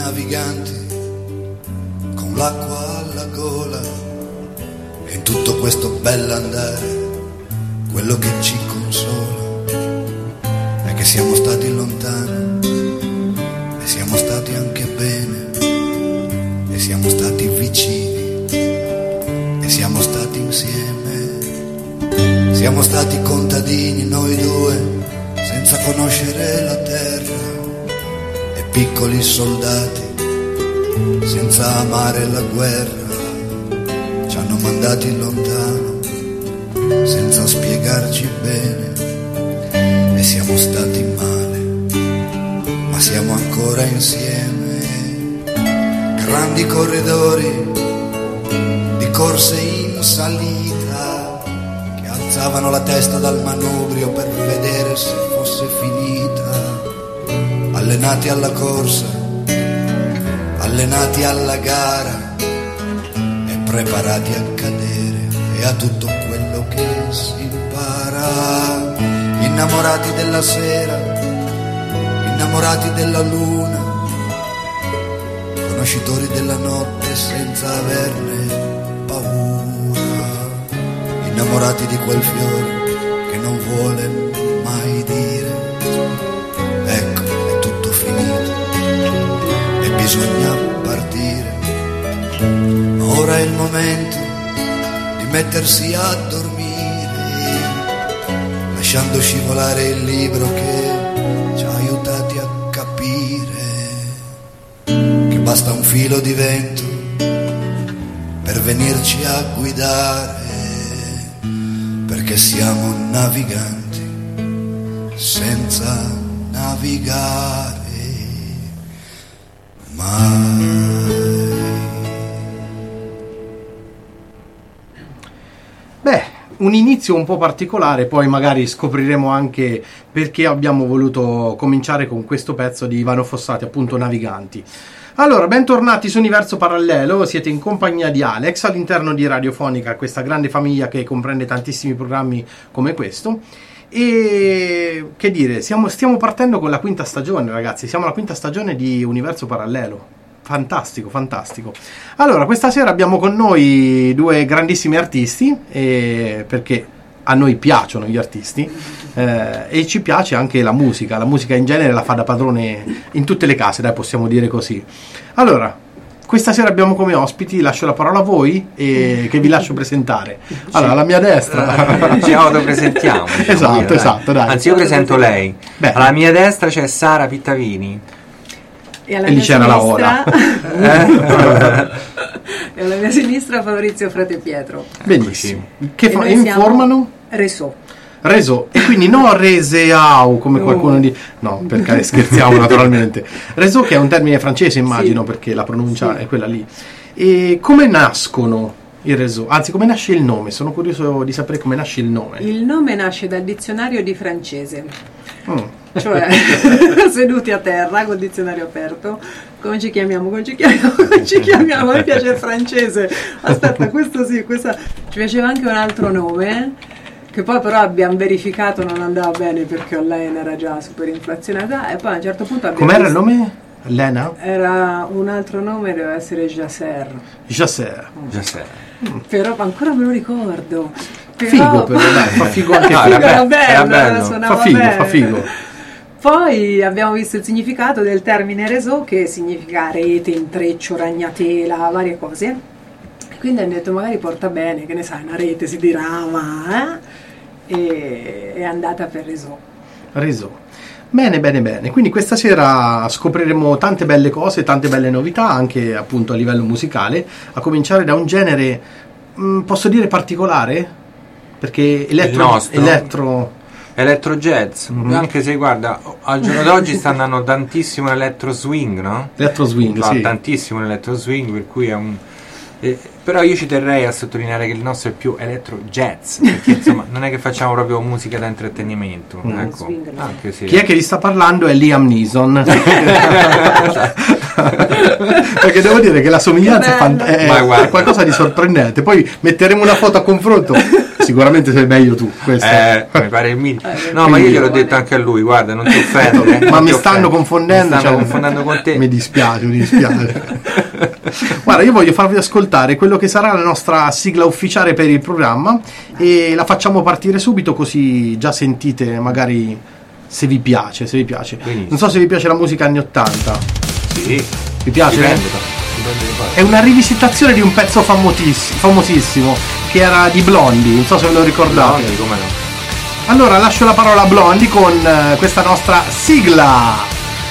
naviganti con l'acqua alla gola, e in tutto questo bell'andare quello che ci consola è che siamo stati lontani e siamo stati anche bene, e siamo stati vicini e siamo stati insieme, siamo stati contadini noi due senza conoscere la terra, e piccoli soldati senza amare la guerra, ci hanno mandati lontano senza spiegarci bene, e siamo stati male ma siamo ancora insieme, grandi corridori di corse in salita che alzavano la testa dal manubrio per vedere se fosse finita, allenati alla corsa, allenati alla gara e preparati a cadere e a tutto quello che si impara, innamorati della sera, innamorati della luna, conoscitori della notte senza averne paura, innamorati di quel fiore che non vuole mai dire ecco è tutto finito e bisogna partire, ora è il momento di mettersi a dormire, lasciando scivolare il libro che ci ha aiutati a capire che basta un filo di vento per venirci a guidare, perché siamo naviganti senza navigare mai. Beh, un inizio un po' particolare, poi magari scopriremo anche perché abbiamo voluto cominciare con questo pezzo di Ivano Fossati, appunto Naviganti. Allora, bentornati su Universo Parallelo, siete in compagnia di Alex all'interno di Radiofonica, questa grande famiglia che comprende tantissimi programmi come questo. E che dire, stiamo partendo con la quinta stagione, ragazzi, siamo alla quinta stagione di Universo Parallelo. Fantastico, fantastico. Allora, questa sera abbiamo con noi due grandissimi artisti, perché a noi piacciono gli artisti e ci piace anche la musica in genere la fa da padrone in tutte le case, dai, possiamo dire così. Allora, questa sera abbiamo come ospiti, lascio la parola a voi e che vi lascio presentare. Allora, alla mia destra ci autopresentiamo, diciamo, esatto, dai. Anzi, io presento lei. Beh. Alla mia destra c'è Sara Pittavini. E lì c'era la ora. E alla mia sinistra Fabrizio Frate Pietro. Benissimo. Che informano? Reso, e quindi no reseau come qualcuno dice, no, perché scherziamo naturalmente. Reso, che è un termine francese, immagino, sì, perché la pronuncia è quella lì. E come nascono il reso? Anzi, come nasce il nome? Sono curioso di sapere come nasce il nome. Il nome nasce dal dizionario di francese. Cioè, seduti a terra col dizionario aperto, come ci chiamiamo? Mi piace il francese. Aspetta, questo sì, questa ci piaceva anche un altro nome che poi però abbiamo verificato non andava bene perché online era già super inflazionata, e poi a un certo punto abbiamo com'era il nome? Lena? Era un altro nome, doveva essere Jasser. Però ancora me lo ricordo. Figo, però dai, fa figo anche era bello. Fa figo. Poi abbiamo visto il significato del termine réseau, che significa rete, intreccio, ragnatela, varie cose. Quindi hanno detto magari porta bene, che ne sai, una rete si dirama, e è andata per réseau. Bene. Quindi questa sera scopriremo tante belle cose, tante belle novità, anche appunto a livello musicale, a cominciare da un genere, posso dire particolare? Perché Electro jazz, anche se guarda, al giorno d'oggi sta andando tantissimo l'electro swing, no? Electro swing, sì. Tantissimo l'electro swing, per cui è Però io ci terrei a sottolineare che il nostro è più electro jazz, perché insomma non è che facciamo proprio musica da intrattenimento, ecco. Anche se... Chi è che vi sta parlando è Liam Neeson. Perché devo dire che la somiglianza è qualcosa di sorprendente. Poi metteremo una foto a confronto. Sicuramente sei meglio tu. Mi pare il minimo. No, ma io gliel'ho detto anche a lui, guarda, non ti offendo. Ma mi stanno confondendo. Mi stanno confondendo con te. Mi dispiace. Guarda, io voglio farvi ascoltare quello che sarà la nostra sigla ufficiale per il programma e la facciamo partire subito, così già sentite magari se vi piace. Benissimo. Non so se vi piace la musica anni 80. Sì. Vi piace? Dipende. È una rivisitazione di un pezzo famosissimo che era di Blondie, non so se ve lo ricordate. Blondie, come no? Allora lascio la parola a Blondie con questa nostra sigla.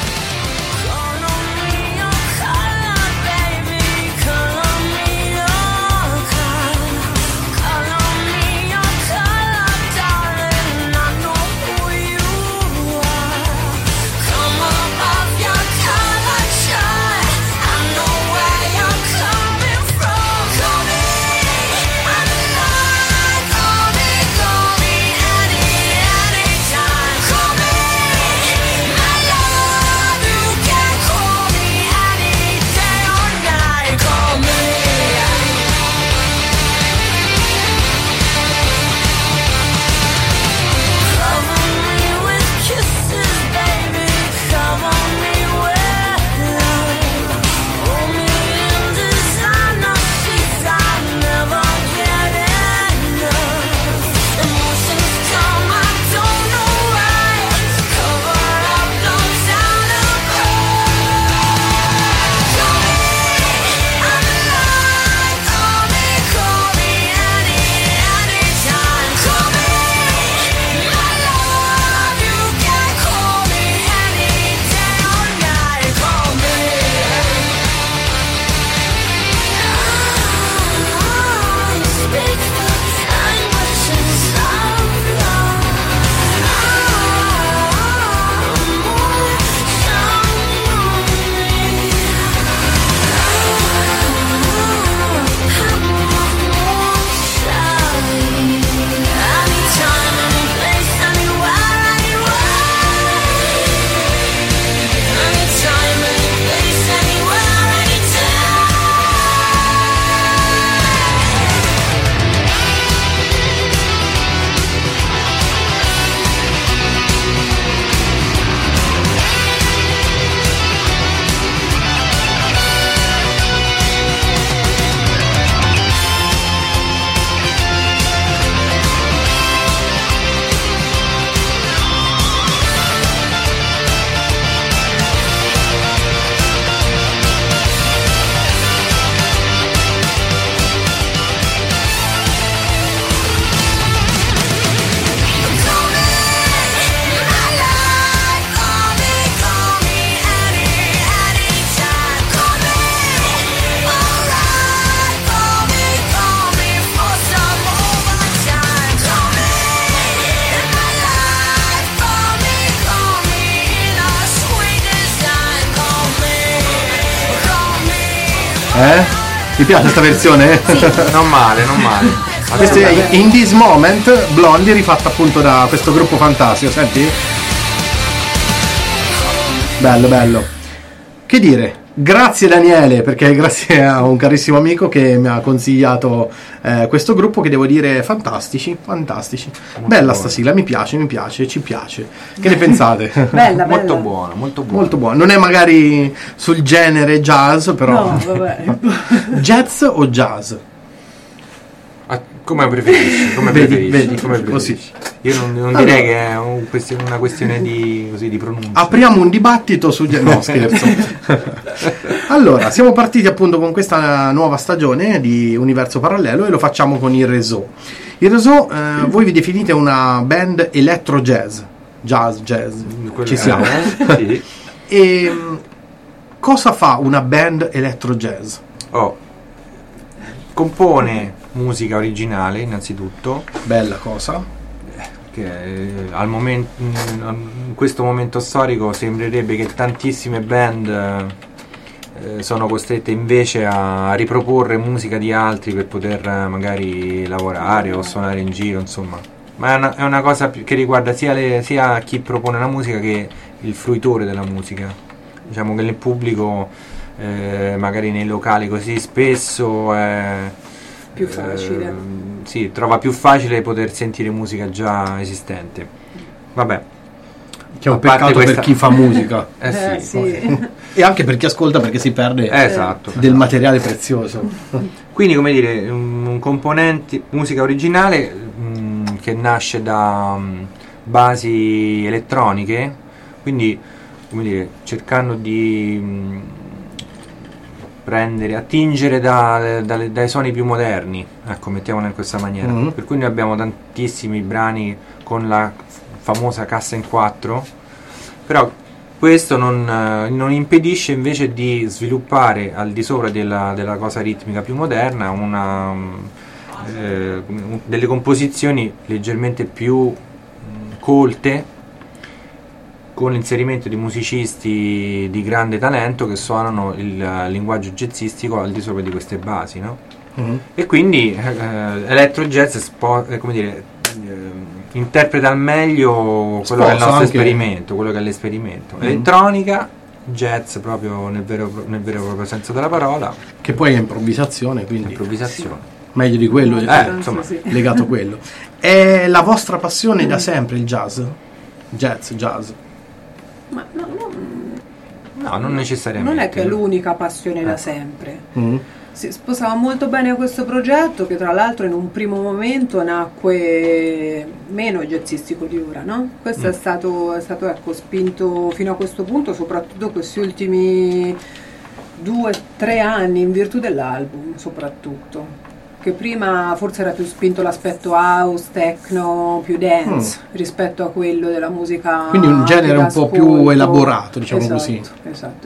Ti piace questa versione? Sì. Non male. Questo è In This Moment, Blondie, rifatta appunto da questo gruppo fantastico, senti? Bello. Che dire? Grazie Daniele, perché grazie a un carissimo amico che mi ha consigliato questo gruppo, che devo dire fantastici. Bella sta sigla, mi piace, ci piace. Che ne pensate? Bella. Molto buono. Non è magari sul genere jazz, però... No, vabbè. Jazz o jazz? Come preferisci? Vedi, Come così. preferisci? Io non direi che è una questione di pronuncia. Apriamo un dibattito su... No, scherzo. Allora, siamo partiti appunto con questa nuova stagione di Universo Parallelo e lo facciamo con il Réseau. Il Réseau, voi vi definite una band electro jazz. Jazz. Ci siamo. Sì. E cosa fa una band electro jazz? Compone musica originale innanzitutto, bella cosa, che al momento, in questo momento storico sembrerebbe che tantissime band sono costrette invece a riproporre musica di altri per poter magari lavorare o suonare in giro, insomma. Ma è una cosa che riguarda sia chi propone la musica che il fruitore della musica. Diciamo che nel pubblico, magari nei locali così spesso è più facile. Sì, trova più facile poter sentire musica già esistente. Vabbè. Che è un peccato per chi fa musica. Sì. E anche per chi ascolta, perché si perde del materiale prezioso. Quindi, come dire, un componente musica originale che nasce da basi elettroniche, quindi, come dire, cercando di attingere dai suoni più moderni, ecco, mettiamola in questa maniera. Per cui noi abbiamo tantissimi brani con la famosa cassa in 4, però questo non impedisce invece di sviluppare al di sopra della cosa ritmica più moderna delle composizioni leggermente più colte, con l'inserimento di musicisti di grande talento che suonano il linguaggio jazzistico al di sopra di queste basi, no? E quindi electro jazz come dire, interpreta al meglio quello che è il nostro esperimento, quello che è l'esperimento. Elettronica, jazz proprio nel vero e proprio senso della parola, che poi è improvvisazione, quindi meglio di quello, insomma, legato a quello. È la vostra passione da sempre il jazz? Jazz? Ma no, non necessariamente. Non è che è l'unica passione da sempre. Si sposava molto bene a questo progetto, che tra l'altro in un primo momento nacque meno jazzistico di ora, no? Questo è stato ecco, spinto fino a questo punto, soprattutto questi ultimi 2-3 anni, in virtù dell'album soprattutto, che prima forse era più spinto l'aspetto house, techno, più dance rispetto a quello della musica, quindi un genere un po' più elaborato, diciamo così. Esatto.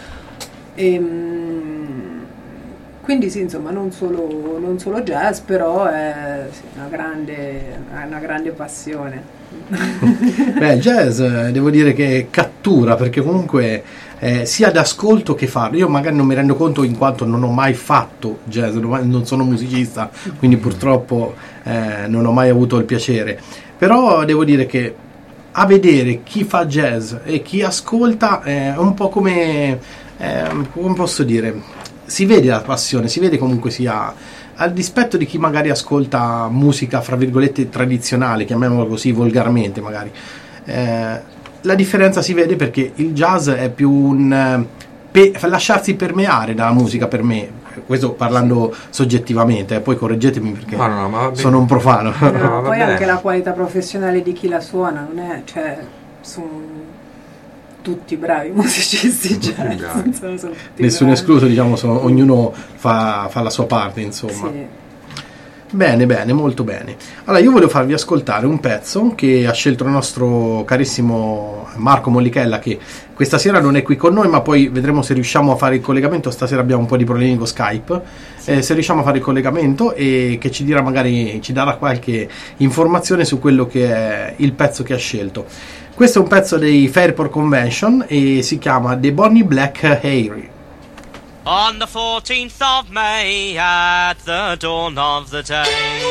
Quindi sì, insomma, non solo jazz, però è una grande passione. Beh, il jazz devo dire che cattura, perché comunque sia d'ascolto che farlo. Io magari non mi rendo conto in quanto non ho mai fatto jazz, non sono musicista, quindi purtroppo non ho mai avuto il piacere. Però devo dire che a vedere chi fa jazz e chi ascolta è un po' come posso dire, si vede la passione, si vede comunque sia, al dispetto di chi magari ascolta musica fra virgolette tradizionale, chiamiamola così volgarmente magari, la differenza si vede, perché il jazz è più lasciarsi permeare dalla musica, per me, questo parlando soggettivamente, poi correggetemi perché sono un profano. Poi anche la qualità professionale di chi la suona, non è, cioè, sono tutti bravi musicisti jazz, nessuno escluso, diciamo, ognuno fa la sua parte, insomma. Bene, molto bene. Allora, io voglio farvi ascoltare un pezzo che ha scelto il nostro carissimo Marco Mollichella, che questa sera non è qui con noi, ma poi vedremo se riusciamo a fare il collegamento. Stasera abbiamo un po' di problemi con Skype, se riusciamo a fare il collegamento, e che ci darà qualche informazione su quello che è il pezzo che ha scelto. Questo è un pezzo dei Fairport Convention e si chiama The Bonnie Black Airy. On the 14th of May, at the dawn of the day,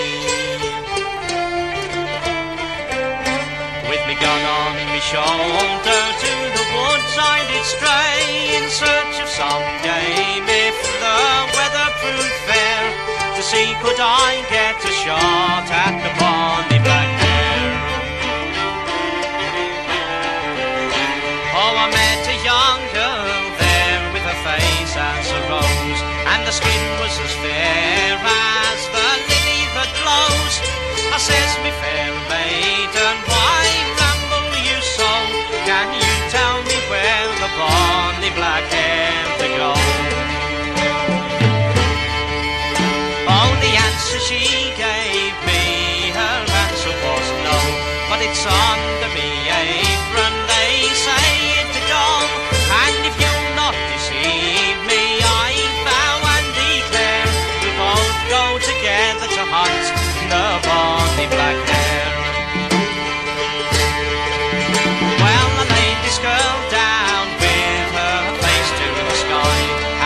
with me gun on me shoulder, to the woods I did stray, in search of some game, if the weather proved fair, to see could I get a shot at the Bonnie Black Mare. Oh, I met a young girl there with a face as a rose, and the skin was as fair as the lily that glows. I says, me fair maiden, why ramble you so? Can you tell me where the bonny black hair to go? Oh, the answer she gave me, her answer was no, but it's under me apron, they say it to go. And if you'll not deceive me, I vow and declare, we'll both go together to hunt the bonny black hare. Well, I laid this girl down with her face to the sky,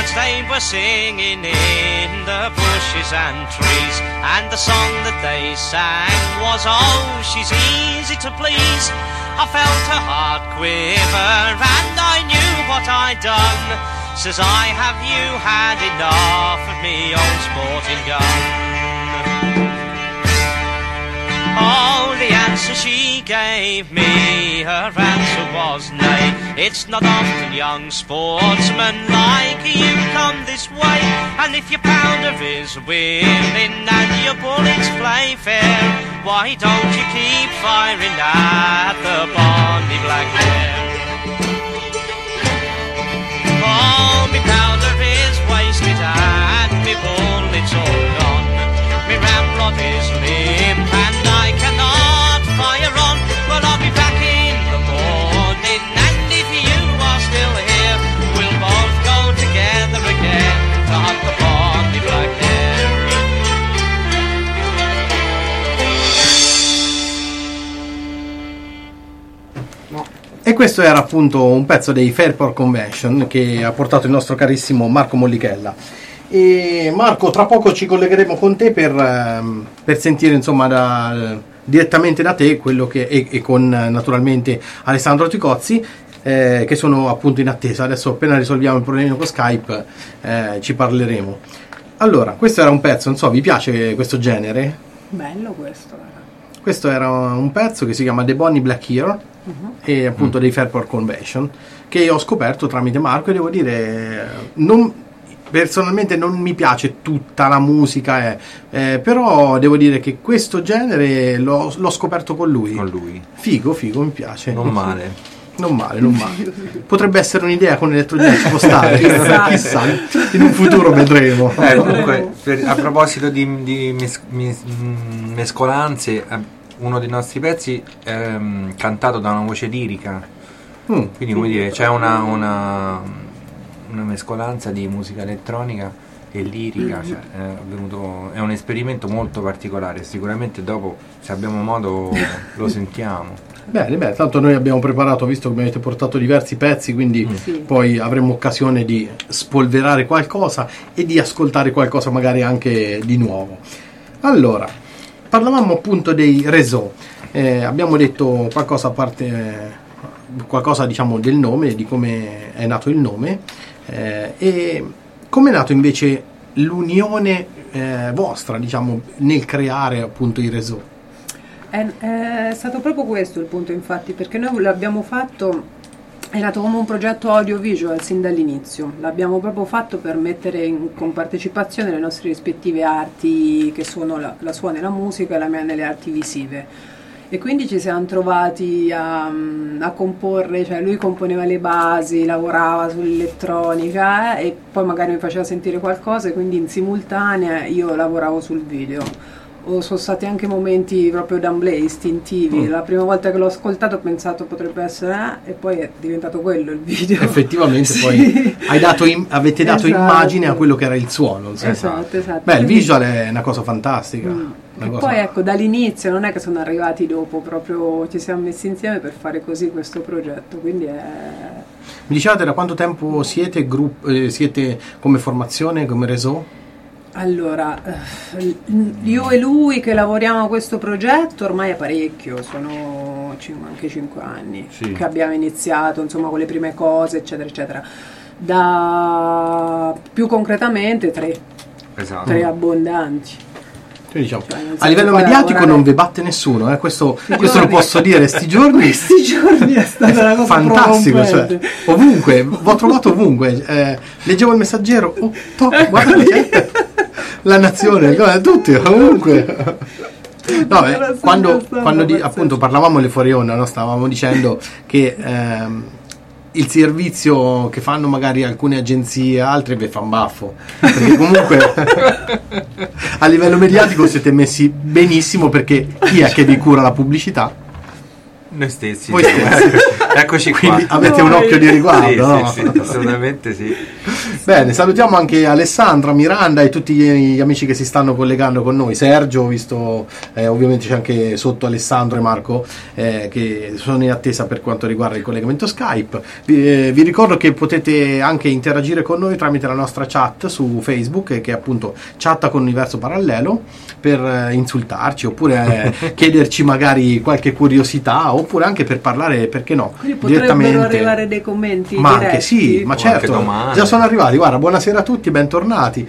birds they were singing in the bushes and trees, and the song that they sang was "Oh, she's easy to please." I felt her heart quiver and I knew what I'd done. Says I, have you had enough of me, old sporting gun? Oh, the answer she gave me, her answer was nay. It's not often young sportsmen like you come this way, and if your pounder is willing and your bullets play fair, why don't you keep firing at the bonny black mare? Oh, me powder is wasted and me bullets all gone. Me ramrod is limp and I cannot fire on. Well, I'll be back in the morning, and if you are still here, we'll both go together again to hunt the bonny black hare. E questo era appunto un pezzo dei Fairport Convention che ha portato il nostro carissimo Marco Mollichella. E Marco, tra poco ci collegheremo con te per sentire insomma direttamente da te quello che e con naturalmente Alessandro Ticozzi, che sono appunto in attesa. Adesso appena risolviamo il problema con Skype ci parleremo. Allora, questo era un pezzo, non so, vi piace questo genere? Bello questo. Questo era un pezzo che si chiama The Bonnie Black Hero, e appunto dei Fairport Convention, che io ho scoperto tramite Marco, e devo dire personalmente non mi piace tutta la musica, però devo dire che questo genere l'ho scoperto con lui. Figo, mi piace. Non male. Non male. Potrebbe essere un'idea con Electrojet, ci può stare. Chissà, in un futuro vedremo. Comunque, a proposito di mescolanze, uno dei nostri pezzi è cantato da una voce lirica, quindi come dire, c'è una mescolanza di musica elettronica e lirica, cioè, è un esperimento molto particolare. Sicuramente dopo, se abbiamo modo, lo sentiamo. Bene, tanto noi abbiamo preparato, visto che mi avete portato diversi pezzi, quindi poi avremo occasione di spolverare qualcosa e di ascoltare qualcosa magari anche di nuovo. Allora, parlavamo appunto dei réseau, abbiamo detto qualcosa a parte, qualcosa diciamo del nome, di come è nato il nome, e come è nato invece l'unione vostra, diciamo, nel creare appunto i réseau. È stato proprio questo il punto, infatti, perché noi l'abbiamo fatto, è nato come un progetto audiovisual sin dall'inizio. L'abbiamo proprio fatto per mettere in compartecipazione le nostre rispettive arti, che sono la sua nella musica e la mia nelle arti visive. E quindi ci siamo trovati a comporre, cioè lui componeva le basi, lavorava sull'elettronica e poi magari mi faceva sentire qualcosa, e quindi in simultanea io lavoravo sul video. Sono stati anche momenti proprio d'amblè istintivi. La prima volta che l'ho ascoltato ho pensato potrebbe essere, e poi è diventato quello il video. Effettivamente poi avete dato immagine a quello che era il suono. Esatto. Beh, il visual è una cosa fantastica. E poi ecco, dall'inizio non è che sono arrivati dopo, proprio ci siamo messi insieme per fare così questo progetto, quindi è... Mi dicevate da quanto tempo siete come formazione, come réseau? Allora, io e lui che lavoriamo a questo progetto ormai è parecchio, sono anche 5 anni che abbiamo iniziato, insomma, con le prime cose, eccetera, eccetera. Da più concretamente 3. Esatto. 3 abbondanti. Diciamo, a livello mediatico non vi batte nessuno, questo lo posso dire, sti giorni è stata una cosa fantastico, cioè, ovunque, l'ho trovato ovunque, leggevo il Messaggero, guarda che La Nazione, tutti, ovunque. No, quando appunto parlavamo alle fuori onda, no, stavamo dicendo che il servizio che fanno magari alcune agenzie, altre vi fanno baffo, perché comunque a livello mediatico siete messi benissimo, perché chi è che vi cura la pubblicità? Noi stessi. Voi stessi. Eccoci qua. Quindi avete un occhio di riguardo, Sì, no? sì, assolutamente sì. Bene, salutiamo anche Alessandra, Miranda e tutti gli amici che si stanno collegando con noi. Sergio, visto ovviamente c'è anche sotto Alessandro e Marco che sono in attesa per quanto riguarda il collegamento Skype. Vi ricordo che potete anche interagire con noi tramite la nostra chat su Facebook, che è appunto Chatta con Universo Parallelo, per insultarci oppure chiederci magari qualche curiosità, oppure anche per parlare, perché no, Quindi potrebbero arrivare dei commenti ma diretti. anche sì, ma O anche certo, domande. già sono arrivati. Guarda, buonasera a tutti, bentornati.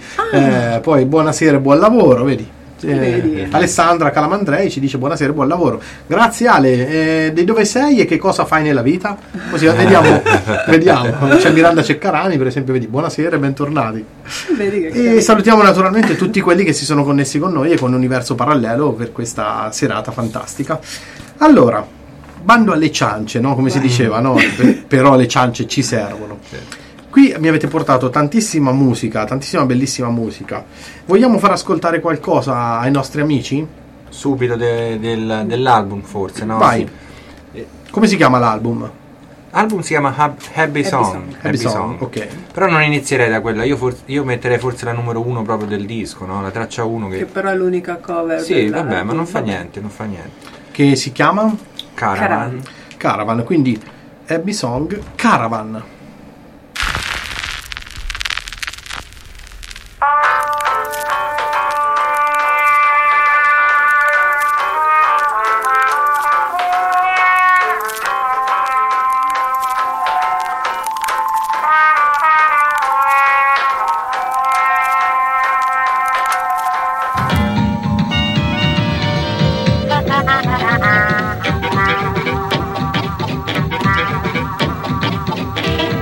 Poi buonasera e buon lavoro, vedi. Vedi. Alessandra Calamandrei ci dice buonasera e buon lavoro. Grazie Ale, di dove sei e che cosa fai nella vita? Così vediamo. C'è Miranda Ceccarani per esempio, vedi, buonasera e bentornati. Vedi che E carino. salutiamo naturalmente tutti quelli che si sono connessi con noi e con Universo Parallelo per questa serata fantastica. Allora, bando alle ciance, no? Come si diceva, no? Però le ciance ci servono. Qui mi avete portato tantissima musica, tantissima bellissima musica. Vogliamo far ascoltare qualcosa ai nostri amici? Subito dell'album forse, no? Vai. Come si chiama l'album? L'album si chiama Happy Song. Happy Song, ok. Però non inizierei da quella, io metterei forse la numero 1 proprio del disco, no? La traccia 1 Che però è l'unica cover. Sì, dell'album. vabbè, ma non fa niente. Che si chiama? Caravan. Caravan, quindi Happy Song Caravan. Thank you.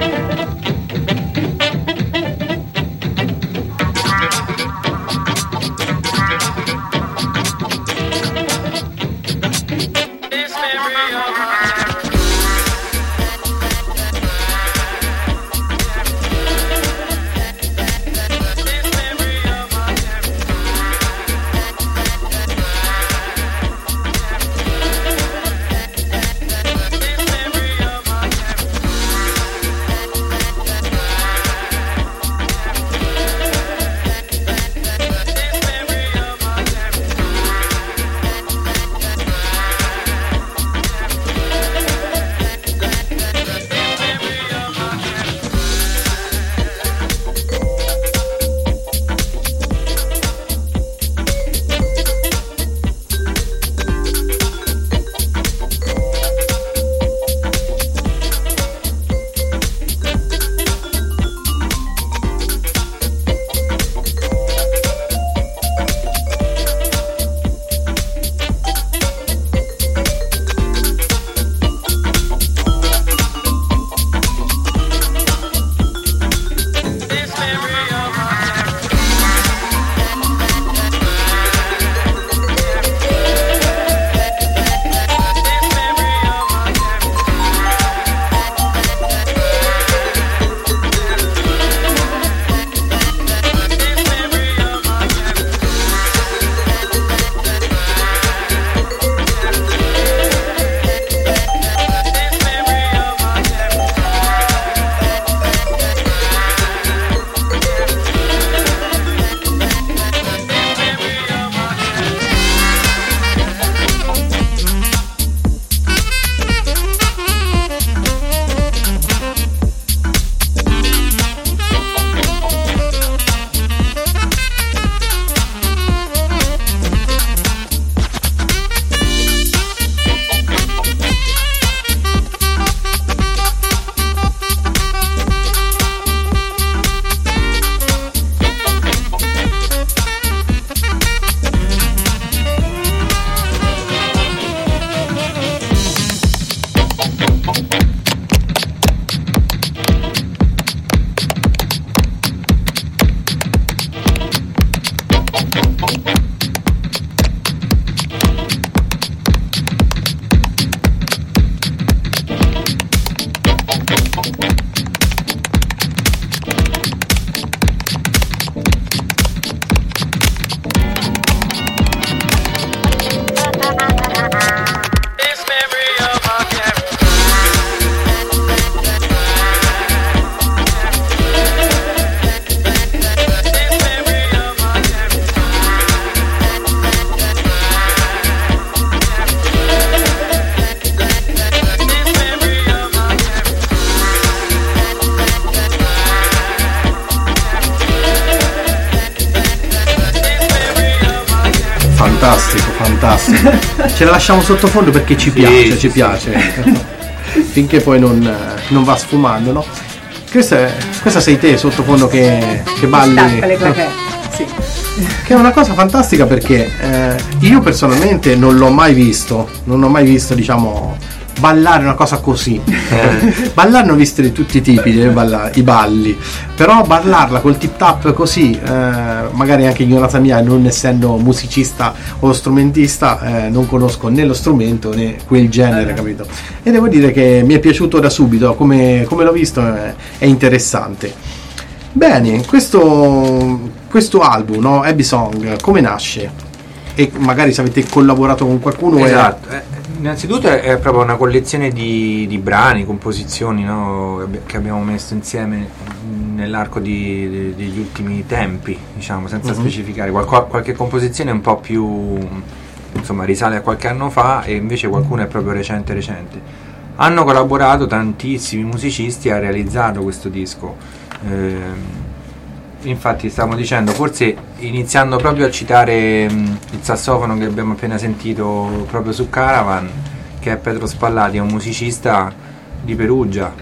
fantastico. Ce la lasciamo sottofondo perché ci piace, ci piace. Finché poi non va sfumando, no? Questa sei te sottofondo che balli. Sì. Che è una cosa fantastica perché io personalmente non ho mai visto, diciamo, ballare una cosa così. Ballare ne ho visti di tutti i tipi, i balli, però ballarla col tip tap così, magari anche ignoranza mia, non essendo musicista o strumentista, non conosco né lo strumento né quel genere, capito? E devo dire che mi è piaciuto da subito, come l'ho visto, è interessante. Bene, questo album, no? Abbey Song, come nasce? E magari se avete collaborato con qualcuno. Esatto, innanzitutto è proprio una collezione di brani, composizioni, no? Che abbiamo messo insieme nell'arco degli ultimi tempi, diciamo, senza specificare. Qualche composizione un po' più, insomma, risale a qualche anno fa, e invece qualcuno è proprio recente. Hanno collaborato tantissimi musicisti, ha realizzato questo disco. Infatti stavo dicendo, forse iniziando proprio a citare il sassofono che abbiamo appena sentito proprio su Caravan, che è Pietro Spallati, è un musicista di Perugia,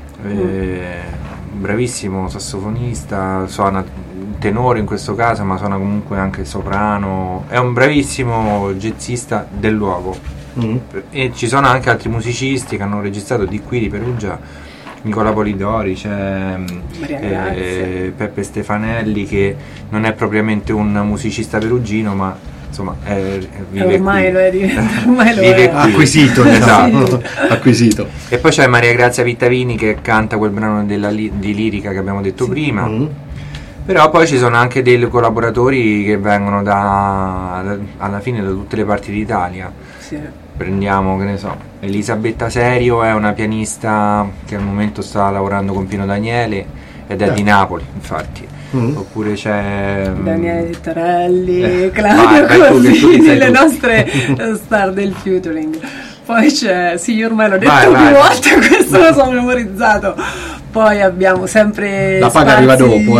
bravissimo sassofonista, suona tenore in questo caso, ma suona comunque anche soprano, è un bravissimo jazzista del luogo. E ci sono anche altri musicisti che hanno registrato di qui di Perugia, Nicola Polidori, c'è Peppe Stefanelli, che non è propriamente un musicista perugino, ma insomma vive ormai qui. Ormai lo vive è. qui. Acquisito, esatto. Acquisito. E poi c'è Maria Grazia Vittavini che canta quel brano di lirica che abbiamo detto prima. Però poi ci sono anche dei collaboratori che vengono alla fine da tutte le parti d'Italia. Prendiamo, che ne so, Elisabetta Serio è una pianista che al momento sta lavorando con Pino Daniele ed è di Napoli, infatti. Oppure c'è Daniele Tittarelli, Claudio Cosini, le nostre star del featuring. Poi c'è, sì, io ormai l'ho detto più volte, questo lo so memorizzato. Poi abbiamo sempre la paga arriva dopo,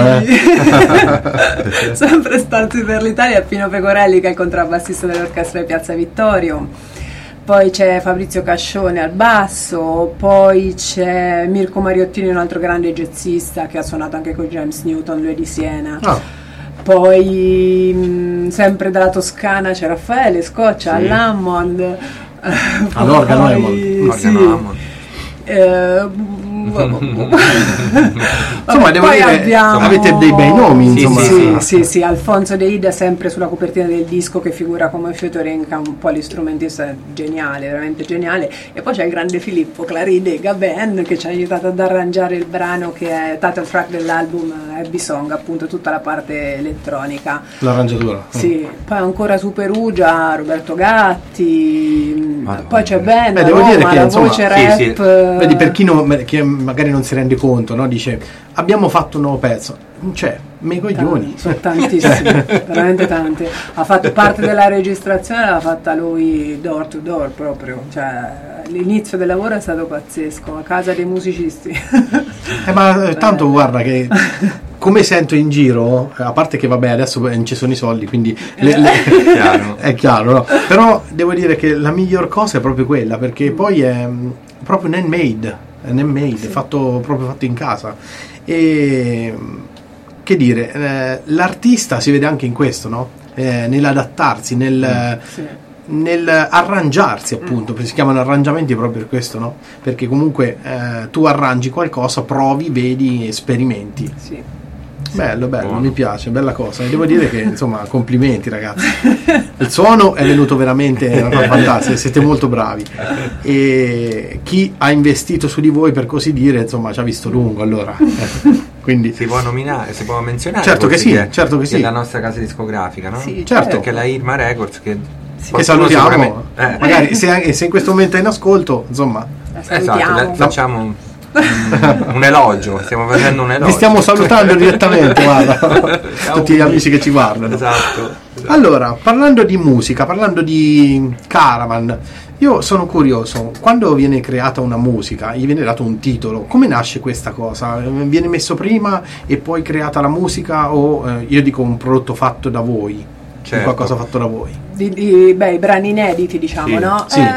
sempre Spazi per l'Italia, Pino Pecorelli, che è il contrabbassista dell'orchestra di Piazza Vittorio. Poi c'è Fabrizio Cascione al basso, poi c'è Mirko Mariottini, un altro grande jazzista che ha suonato anche con James Newton, lui è di Siena. Poi sempre dalla Toscana c'è Raffaele Scoccia all'Hammond, all'organo Hammond. Insomma, devo dire, avete dei bei nomi, insomma. Sì, Alfonso De Ida sempre sulla copertina del disco, che figura come featuring, un po' l'istrumentista geniale, veramente geniale. E poi c'è il grande Filippo Claride Gaben, che ci ha aiutato ad arrangiare il brano che è title track dell'album Abbey Song, appunto tutta la parte elettronica, l'arrangiatura. Sì, poi ancora su Perugia Roberto Gatti, poi c'è Ben devo Roma, dire che, la insomma, voce rap. Vedi, per chi che magari non si rende conto, no? Dice abbiamo fatto un nuovo pezzo, cioè me coglioni, sono tantissimi, veramente tanti. Ha fatto parte della registrazione, l'ha fatta lui door to door proprio, cioè l'inizio del lavoro è stato pazzesco, a casa dei musicisti. Ma tanto guarda che come sento in giro, a parte che vabbè adesso non ci sono i soldi, quindi è chiaro, no? Però devo dire che la miglior cosa è proprio quella, perché poi è proprio un handmade, fatto in casa. E che dire, l'artista si vede anche in questo, no? Nell'adattarsi, nel arrangiarsi, appunto, perché si chiamano arrangiamenti proprio per questo, no? Perché comunque tu arrangi qualcosa, provi, vedi, sperimenti. Bello, mi piace, bella cosa. E devo dire che, insomma, complimenti ragazzi. Il suono è venuto veramente una cosa fantastica, siete molto bravi. E chi ha investito su di voi, per così dire, insomma, ci ha visto lungo, allora. Quindi si può nominare, si può menzionare. Certo che sì. La nostra casa discografica, no? Sì, certo. Che è la Irma Records, che salutiamo. Magari se in questo momento è in ascolto, insomma. Esatto, facciamo un elogio, stiamo facendo un elogio. Vi stiamo salutando direttamente, guarda, tutti gli amici che ci guardano. Esatto. Allora, parlando di musica, parlando di Caravan, io sono curioso, quando viene creata una musica, gli viene dato un titolo, come nasce questa cosa? Viene messo prima e poi creata la musica, o io dico un prodotto fatto da voi? Certo. Qualcosa fatto da voi? i brani inediti, diciamo, Sì, no? sì.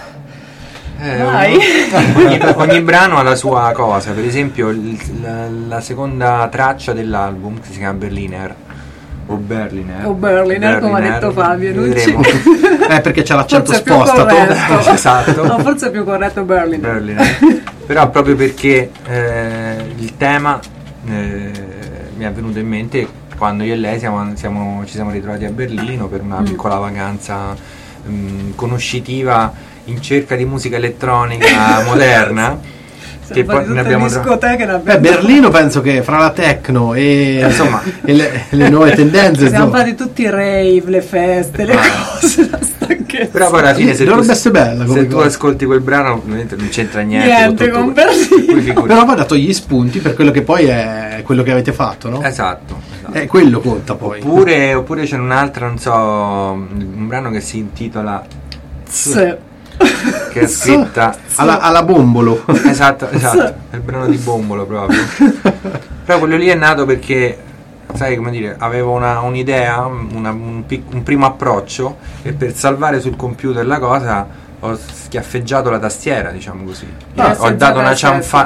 Vai. Ogni brano ha la sua cosa. Per esempio la seconda traccia dell'album, che si chiama Berliner o Berliner, come ha detto Fabio Nucci. vedremo. Perché c'è l'accento Forse è più spostato. corretto. Esatto. No, forse è più corretto Berliner. Però proprio perché il tema mi è venuto in mente quando io e lei ci siamo ritrovati a Berlino per una piccola vacanza conoscitiva in cerca di musica elettronica moderna. Che poi ne abbiamo discoteche ne abbiamo Berlino penso che fra la techno e insomma e le nuove tendenze siamo fatti tutti i rave, le feste, le cose, la stanchezza. però poi alla fine dovrebbe essere bella come se tu cosa. ascolti quel brano ovviamente non c'entra niente, Niente con Berlino. Però poi ha dato gli spunti per quello che poi è quello che avete fatto, no? esatto. Quello conta poi. Oppure c'è un'altra, non so, un brano che si intitola Sì. che è scritta alla Bombolo. esatto, è il brano di Bombolo proprio. Però quello lì è nato perché, sai come dire, avevo un'idea, un primo approccio, e per salvare sul computer la cosa ho schiaffeggiato la tastiera, diciamo così. Ho dato una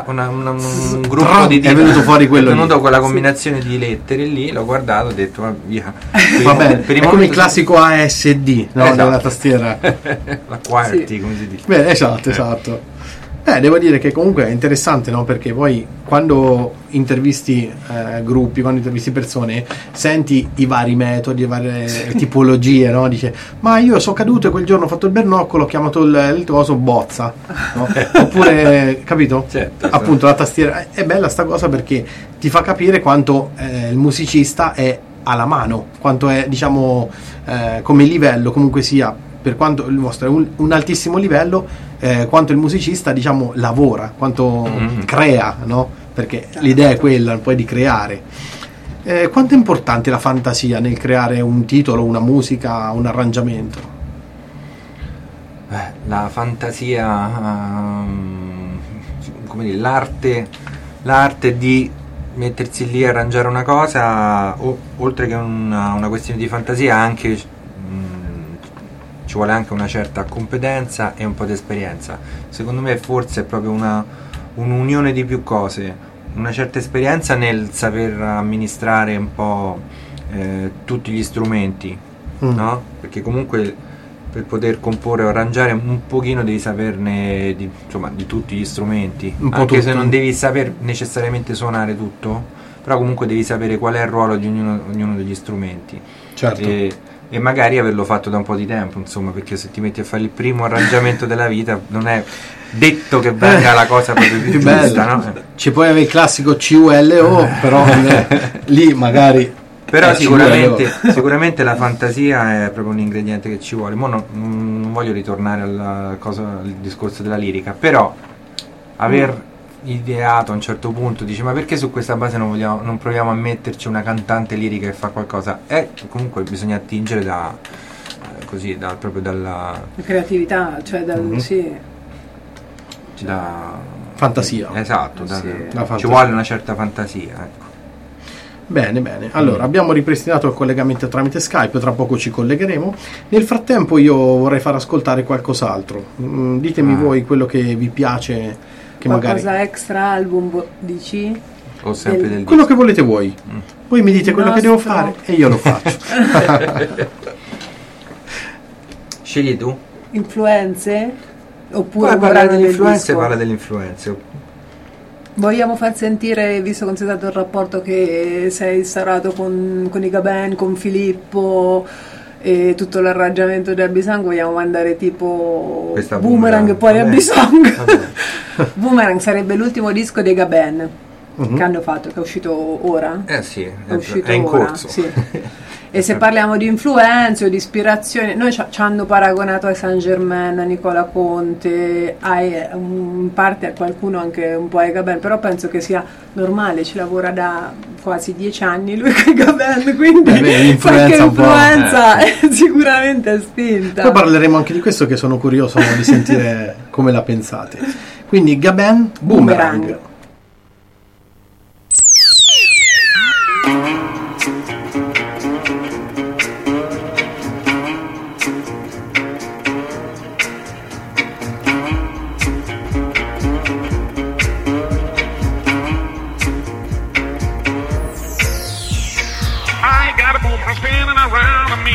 un gruppo di dita, è venuto fuori quello è venuto lì. quella combinazione di lettere lì, l'ho guardato, ho detto ma via. Vabbè, Per è il come momento il classico ASD, no? Esatto. Della tastiera. la QWERTY, come si dice. Beh, esatto. Devo dire che comunque è interessante, no? Perché poi quando intervisti gruppi, quando intervisti persone, senti i vari metodi, le varie tipologie, no? Dice, ma io sono caduto e quel giorno ho fatto il bernoccolo, ho chiamato il coso bozza, no? Oppure, capito? Certo, Appunto la tastiera. È bella sta cosa perché ti fa capire quanto il musicista è alla mano, quanto è, diciamo, come livello comunque sia, per quanto il vostro è un altissimo livello, quanto il musicista, diciamo, lavora, quanto crea, no? Perché l'idea è quella poi di creare. Quanto è importante la fantasia nel creare un titolo, una musica, un arrangiamento? La fantasia, come dire, l'arte di mettersi lì a arrangiare una cosa, oltre che una questione di fantasia, anche ci vuole anche una certa competenza e un po' di esperienza. Secondo me forse è proprio un'unione di più cose, una certa esperienza nel saper amministrare un po' tutti gli strumenti, no? Perché comunque per poter comporre o arrangiare un pochino devi saperne di tutti gli strumenti, anche se non devi saper necessariamente suonare tutto, però comunque devi sapere qual è il ruolo di ognuno degli strumenti. Certo. E magari averlo fatto da un po' di tempo, insomma, perché se ti metti a fare il primo arrangiamento della vita non è detto che venga la cosa proprio più giusta, no? Ci puoi avere il classico CULO, però lì magari. Però sicuramente la fantasia è proprio un ingrediente che ci vuole. Mo non voglio ritornare al discorso della lirica, però aver ideato a un certo punto, dice ma perché su questa base non proviamo a metterci una cantante lirica che fa qualcosa, comunque bisogna attingere proprio dalla creatività, cioè da fantasia. Esatto, sì. ci vuole una certa fantasia, ecco. Bene, allora abbiamo ripristinato il collegamento tramite Skype, tra poco ci collegheremo. Nel frattempo io vorrei far ascoltare qualcos'altro. Ditemi voi quello che vi piace, che qualcosa magari extra album, dici? O sempre del quello che volete voi. Voi mi dite quello che devo fare e io lo faccio. Scegli tu. Influenze? Oppure parla delle influenze. Vogliamo far sentire, visto che considerato il rapporto che sei instaurato con i Gaben, con Filippo e tutto l'arrangiamento di Happy Song, vogliamo mandare tipo questa Boomerang e poi Happy Song. Boomerang sarebbe l'ultimo disco dei Gaben che hanno fatto, che è uscito ora. Sì, è in ora, corso. sì. E se parliamo di influenze o di ispirazione, noi ci hanno paragonato a Saint Germain, a Nicola Conte, in parte a qualcuno anche un po' ai Gaben, però penso che sia normale, ci lavora da quasi 10 anni lui con i Gaben, quindi qualche influenza è sicuramente spinta. Poi parleremo anche di questo, che sono curioso di sentire come la pensate. Quindi Gaben, Boomerang. got a boyfriend spinning around me.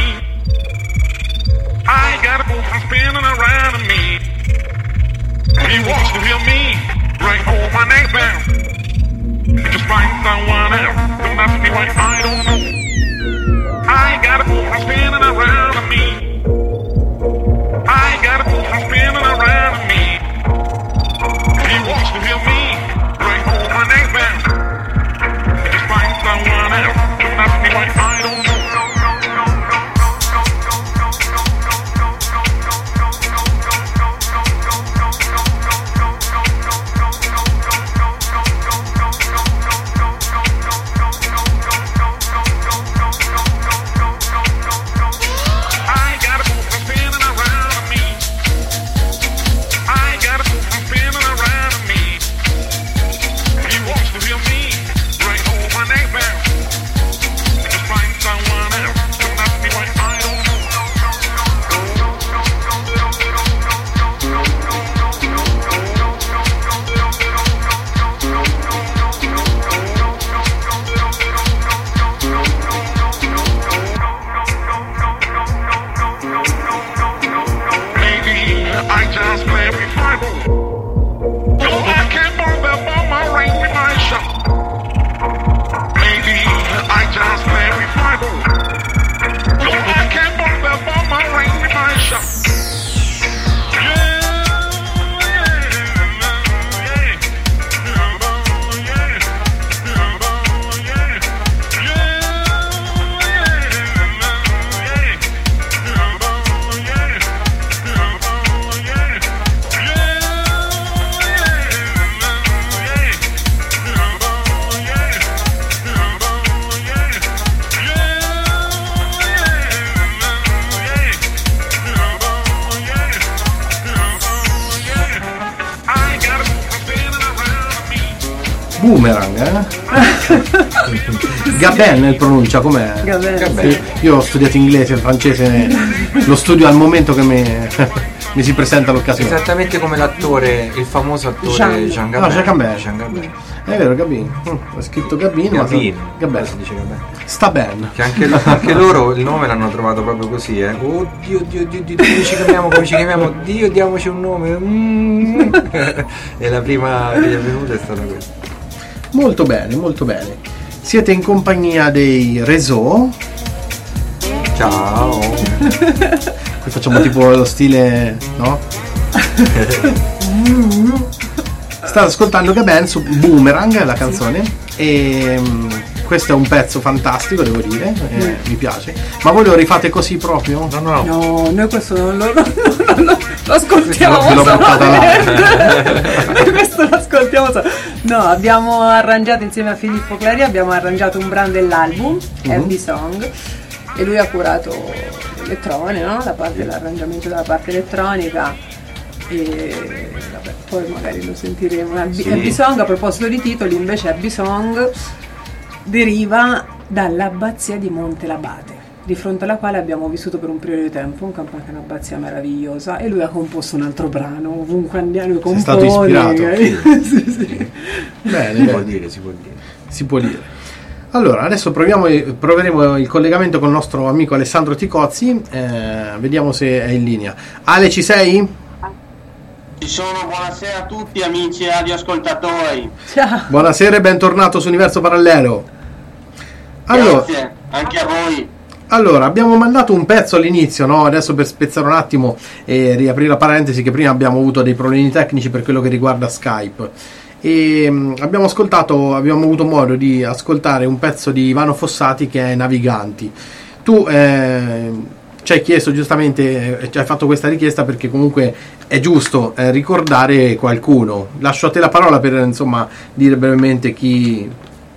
I got a boyfriend spinning around me. He wants to hear me right over my neck down. Just find someone else. Don't ask me why, I don't know. I got a boyfriend spinning around me. I got a boyfriend spinning around me. He wants to hear me right over my neck down. Just find someone else. Don't ask me why, I don't know. Boomerang, Gabin il pronuncia, com'è? Gabin. Io ho studiato inglese e francese, lo studio al momento che mi si presenta l'occasione. Esattamente come l'attore, il famoso attore Jean Gabin. È vero, Gabin. È scritto Gabin, ma Gabin. Si dice Gabin. Sta bene. Che anche loro il nome l'hanno trovato proprio così, eh. Oddio, come ci chiamiamo? Dio, diamoci un nome. E la prima che gli è venuta è stata questa. Molto bene, molto bene. Siete in compagnia dei Rezo. Ciao. Qui facciamo tipo lo stile, no? State ascoltando Gabin su Boomerang, la canzone, e questo è un pezzo fantastico, devo dire, mi piace. Ma voi lo rifate così proprio? No, noi questo non lo ascoltiamo. L'ho buttata là. Questo lo ascoltiamo solo. No, abbiamo arrangiato insieme a Filippo Clari, abbiamo arrangiato un brano dell'album, Happy Song, e lui ha curato l'elettronica, no? L'arrangiamento della parte elettronica. E vabbè, poi magari lo sentiremo. Happy Song, a proposito di titoli, invece Happy Song deriva dall'abbazia di Montelabate, di fronte alla quale abbiamo vissuto per un periodo di tempo, un campo che è un'abbazia meravigliosa, e lui ha composto un altro brano, ovunque andiamo lui compone. È stato ispirato. Sì. Bene, si può dire. Allora, adesso proveremo il collegamento con il nostro amico Alessandro Ticozzi, vediamo se è in linea. Ale, ci sei? Ci sono, buonasera a tutti amici radioascoltatori. Ciao. Buonasera e bentornato su Universo Parallelo. Allora, grazie, anche a voi. Allora, abbiamo mandato un pezzo all'inizio, no? Adesso per spezzare un attimo e riaprire la parentesi, che prima abbiamo avuto dei problemi tecnici per quello che riguarda Skype. E abbiamo avuto modo di ascoltare un pezzo di Ivano Fossati che è Naviganti. Tu ci hai chiesto giustamente, ci hai fatto questa richiesta perché comunque è giusto ricordare qualcuno. Lascio a te la parola per insomma dire brevemente chi.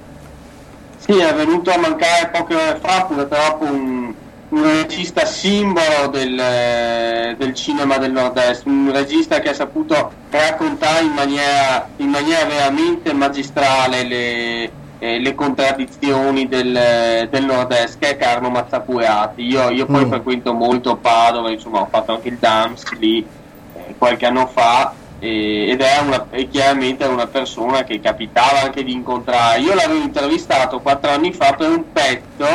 Sì, è venuto a mancare poche ore fa purtroppo un regista simbolo del cinema del nord-est, un regista che ha saputo raccontare in maniera veramente magistrale le contraddizioni del nord-est, che è Carlo Mazzapureati. Io poi frequento molto Padova, insomma ho fatto anche il DAMS lì qualche anno fa, ed è chiaramente una persona che capitava anche di incontrare. Io l'avevo intervistato 4 anni fa per un pezzo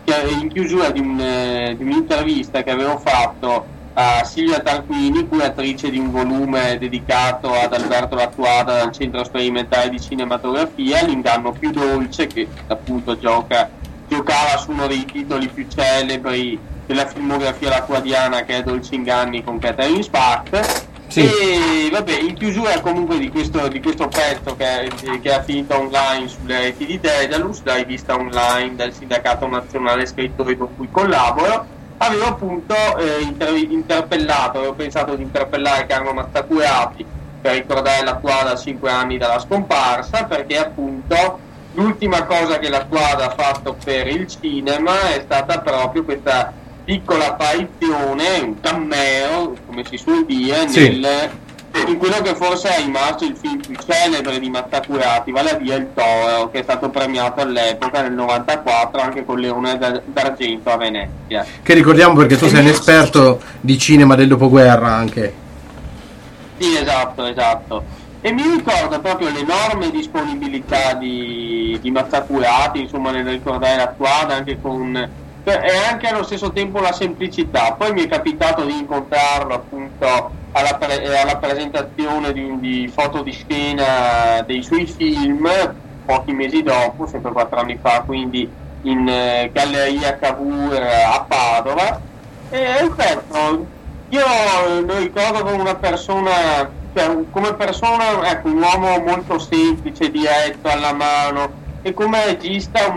in chiusura di un'intervista che avevo fatto a Silvia Tarquini, curatrice di un volume dedicato ad Alberto Lattuada dal Centro Sperimentale di Cinematografia, L'inganno più dolce, che appunto giocava su uno dei titoli più celebri della filmografia lattuadiana, che è Dolci inganni con Catherine Spath. Sì. E vabbè, in chiusura comunque di questo pezzo che ha finito online sulle reti di Daedalus, la rivista online del Sindacato Nazionale Scrittori con cui collaboro, avevo appunto avevo pensato di interpellare Carlo Mazzacurati per ricordare Lattuada a 5 anni dalla scomparsa, perché appunto l'ultima cosa che Lattuada ha fatto per il cinema è stata proprio questa piccola apparizione, un cameo, come si suol dire, sì, in quello che forse è rimasto il film più celebre di Mazzacurati, vale a dire Il Toro, che è stato premiato all'epoca nel 94 anche con Leone d'Argento a Venezia. Che ricordiamo perché tu sei un esperto di cinema del dopoguerra anche. Sì, esatto. E mi ricorda proprio l'enorme disponibilità di Mazzacurati, insomma, nel ricordare Lattuada, anche e anche allo stesso tempo la semplicità. Poi mi è capitato di incontrarlo appunto alla presentazione di foto di scena dei suoi film pochi mesi dopo, sempre 4 anni fa, quindi in Galleria Cavour a Padova. E ripeto, io lo ricordo come una persona, ecco, un uomo molto semplice, diretto, alla mano, e come regista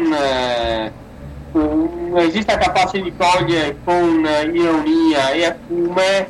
un regista capace di cogliere con ironia e acume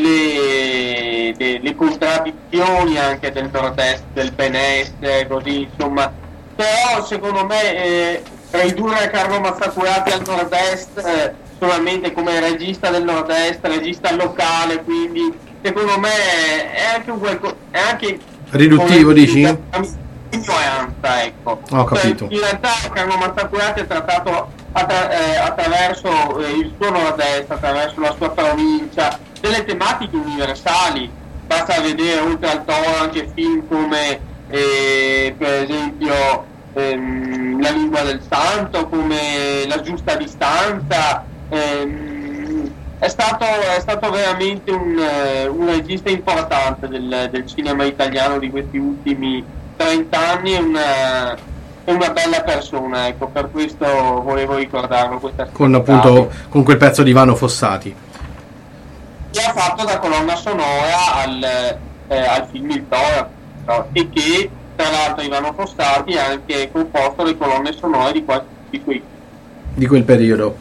le contraddizioni anche del nord-est, del benessere, così insomma. Però secondo me ridurre Carlo Mazzacurati al nord-est solamente come regista del nord-est, regista locale, quindi secondo me è anche riduttivo, dici? Ignoranza, ecco. Ho capito. In realtà Carlo Mazzacurati è trattato attraverso il suo nord-est, attraverso la sua provincia, delle tematiche universali. Basta vedere oltre al Toro anche film come per esempio La lingua del santo, come La giusta distanza. È stato veramente un regista importante del cinema italiano di questi ultimi 30 anni, è una bella persona, ecco, per questo volevo ricordarlo. Con quel pezzo di Ivano Fossati che ha fatto da colonna sonora al film Il Toro, e che tra l'altro Ivano Fossati ha anche composto le colonne sonore di quel periodo.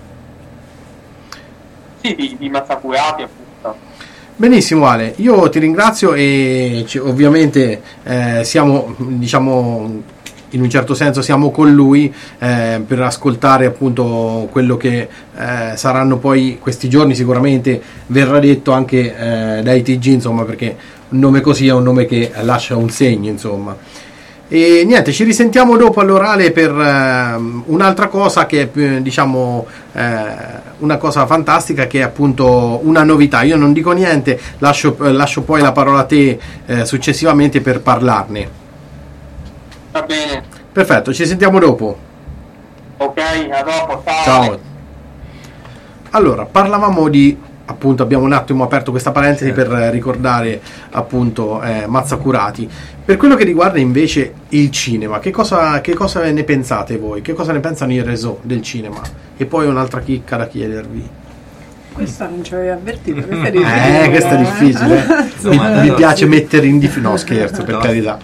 Sì, di Mazzacurati appunto. Benissimo Ale, io ti ringrazio e ovviamente siamo, diciamo, in un certo senso siamo con lui per ascoltare appunto quello che saranno poi questi giorni. Sicuramente verrà detto anche dai TG, insomma, perché un nome così è un nome che lascia un segno, insomma. E niente, ci risentiamo dopo all'orale per un'altra cosa che è, diciamo, una cosa fantastica, che è appunto una novità. Io non dico niente, lascio poi la parola a te successivamente per parlarne. Va bene. Perfetto, ci sentiamo dopo. Ok, a dopo, ciao. Allora, parlavamo di, appunto, abbiamo un attimo aperto questa parentesi per ricordare appunto Mazzacurati. Per quello che riguarda invece il cinema, che cosa ne pensate voi? Che cosa ne pensano i réseau del cinema? E poi un'altra chicca da chiedervi. Questa non ci avevi avvertito, questa è difficile. Questa è difficile. Mi piace mettere in difficoltà. No, scherzo, per carità.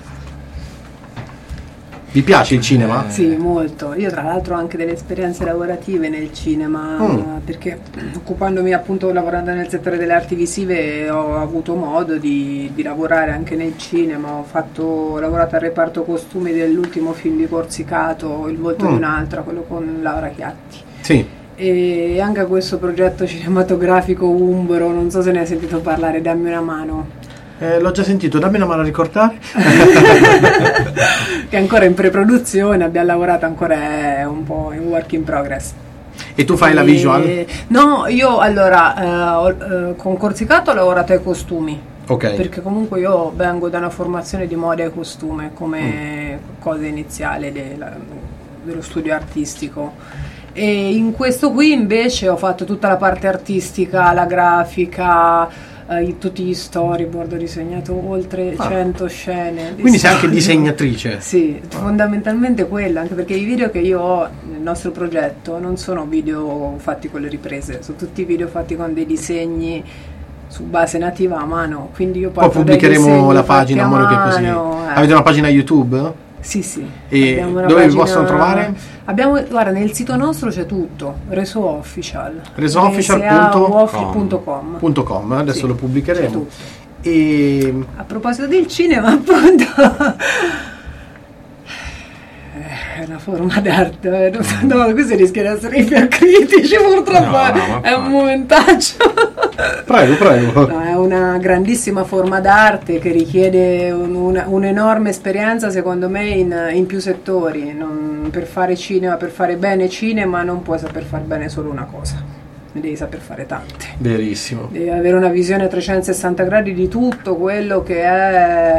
Vi piace il cinema? Sì, molto. Io tra l'altro ho anche delle esperienze lavorative nel cinema, perché occupandomi appunto, lavorando nel settore delle arti visive, ho avuto modo di lavorare anche nel cinema. Ho lavorato al reparto costumi dell'ultimo film di Corsicato, Il volto di un'altra, quello con Laura Chiatti. Sì. E anche a questo progetto cinematografico umbro, non so se ne hai sentito parlare, Dammi una mano. L'ho già sentito, dammi una mano a ricordare. Che è ancora in pre-produzione, abbiamo lavorato ancora, è un po' in work in progress. E tu fai la visual? No, io allora con Corsicato ho lavorato ai costumi. Ok. Perché comunque io vengo da una formazione di moda e costume come cosa iniziale dello studio artistico. E in questo qui invece ho fatto tutta la parte artistica, la grafica, tutti gli storyboard, ho disegnato oltre 100 scene. Quindi sei anche disegnatrice? Sì, fondamentalmente quella, anche perché i video che io ho nel nostro progetto non sono video fatti con le riprese, sono tutti video fatti con dei disegni su base nativa a mano, quindi io poi pubblicheremo la pagina in modo che così. Avete una pagina YouTube? Sì, sì. E dove vi possono trovare? Guarda, nel sito nostro c'è tutto, Reso Official. resoofficial.com. Adesso sì, lo pubblicheremo. E a proposito del cinema, appunto, è una forma d'arte. No, questo rischia di essere ipercritici, purtroppo è un momentaggio. Prego. No, è una grandissima forma d'arte che richiede un'enorme esperienza, secondo me, in più settori. Per fare cinema, per fare bene cinema, non puoi saper fare bene solo una cosa, ne devi saper fare tante. Verissimo. Devi avere una visione a 360 gradi di tutto quello che è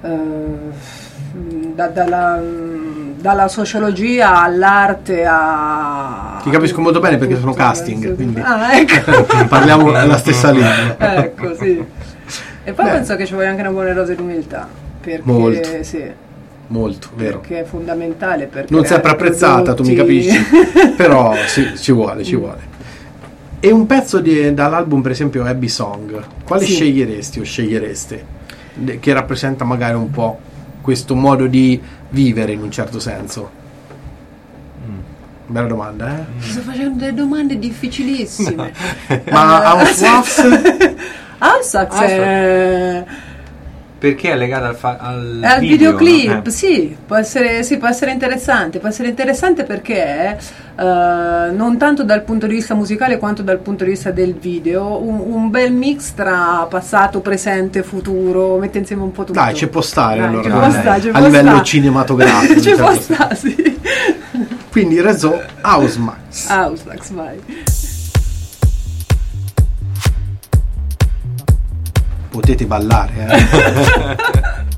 dalla sociologia all'arte a... Ti capisco molto bene perché sono casting, quindi ecco. Parliamo la stessa lingua. Ecco, sì. E poi penso che ci voglia anche una buona dose di umiltà, perché molto. Sì, molto, vero. Perché è fondamentale per non sempre apprezzata, tu mi capisci, però sì, ci vuole. E un pezzo dall'album, per esempio Abby Song, quale sceglieresti o scegliereste che rappresenta magari un po' questo modo di vivere in un certo senso? Bella domanda, eh? Sto facendo delle domande difficilissime. Ma Housewax è... Perché è legata al videoclip, no? Sì, può essere interessante. Può essere interessante perché non tanto dal punto di vista musicale quanto dal punto di vista del video, un bel mix tra passato, presente, futuro, mette insieme un po' tutto. Dai, ci può stare allora. Ci può livello stare. Cinematografico. Ci può stare, sì. Quindi Reso Housewax, vai. Potete ballare,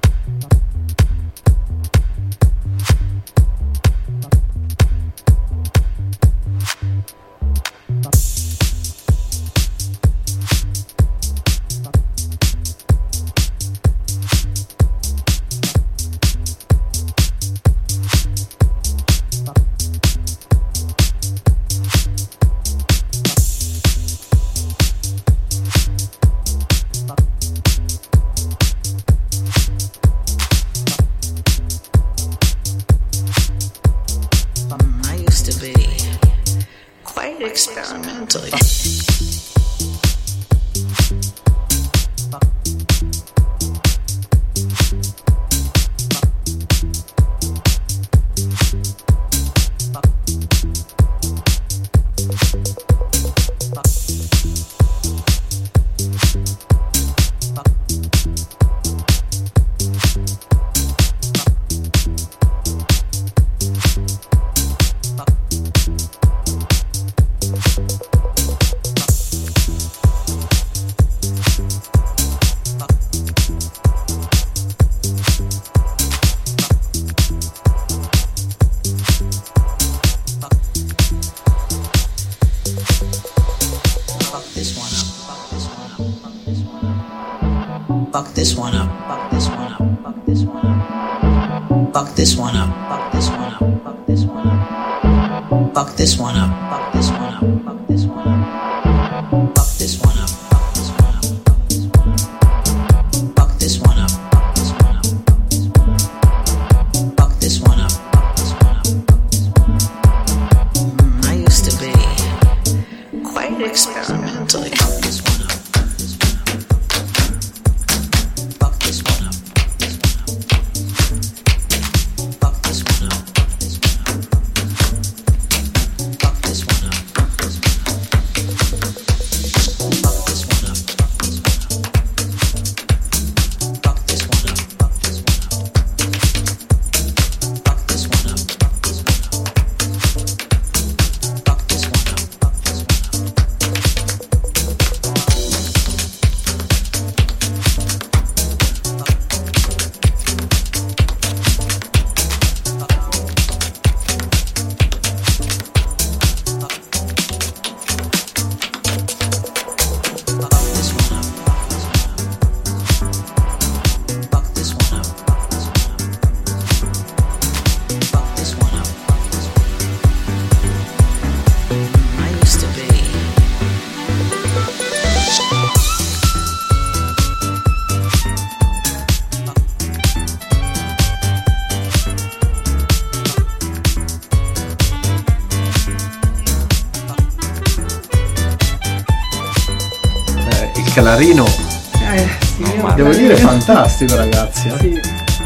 experimentally. Fuck this one up. Fuck this one up. Fuck this one up. Fuck this one up. Fuck this one up. Fuck this one up. Fuck this one up. Fuck this one up. Fuck this one up. Fuck this one up. Fuck this one up. Fuck this one up. Fuck this one up. Fuck this one up. Fuck this one up. I used to be quite experimentally. Larino, Sì, devo dire fantastico, ragazzi. Sì.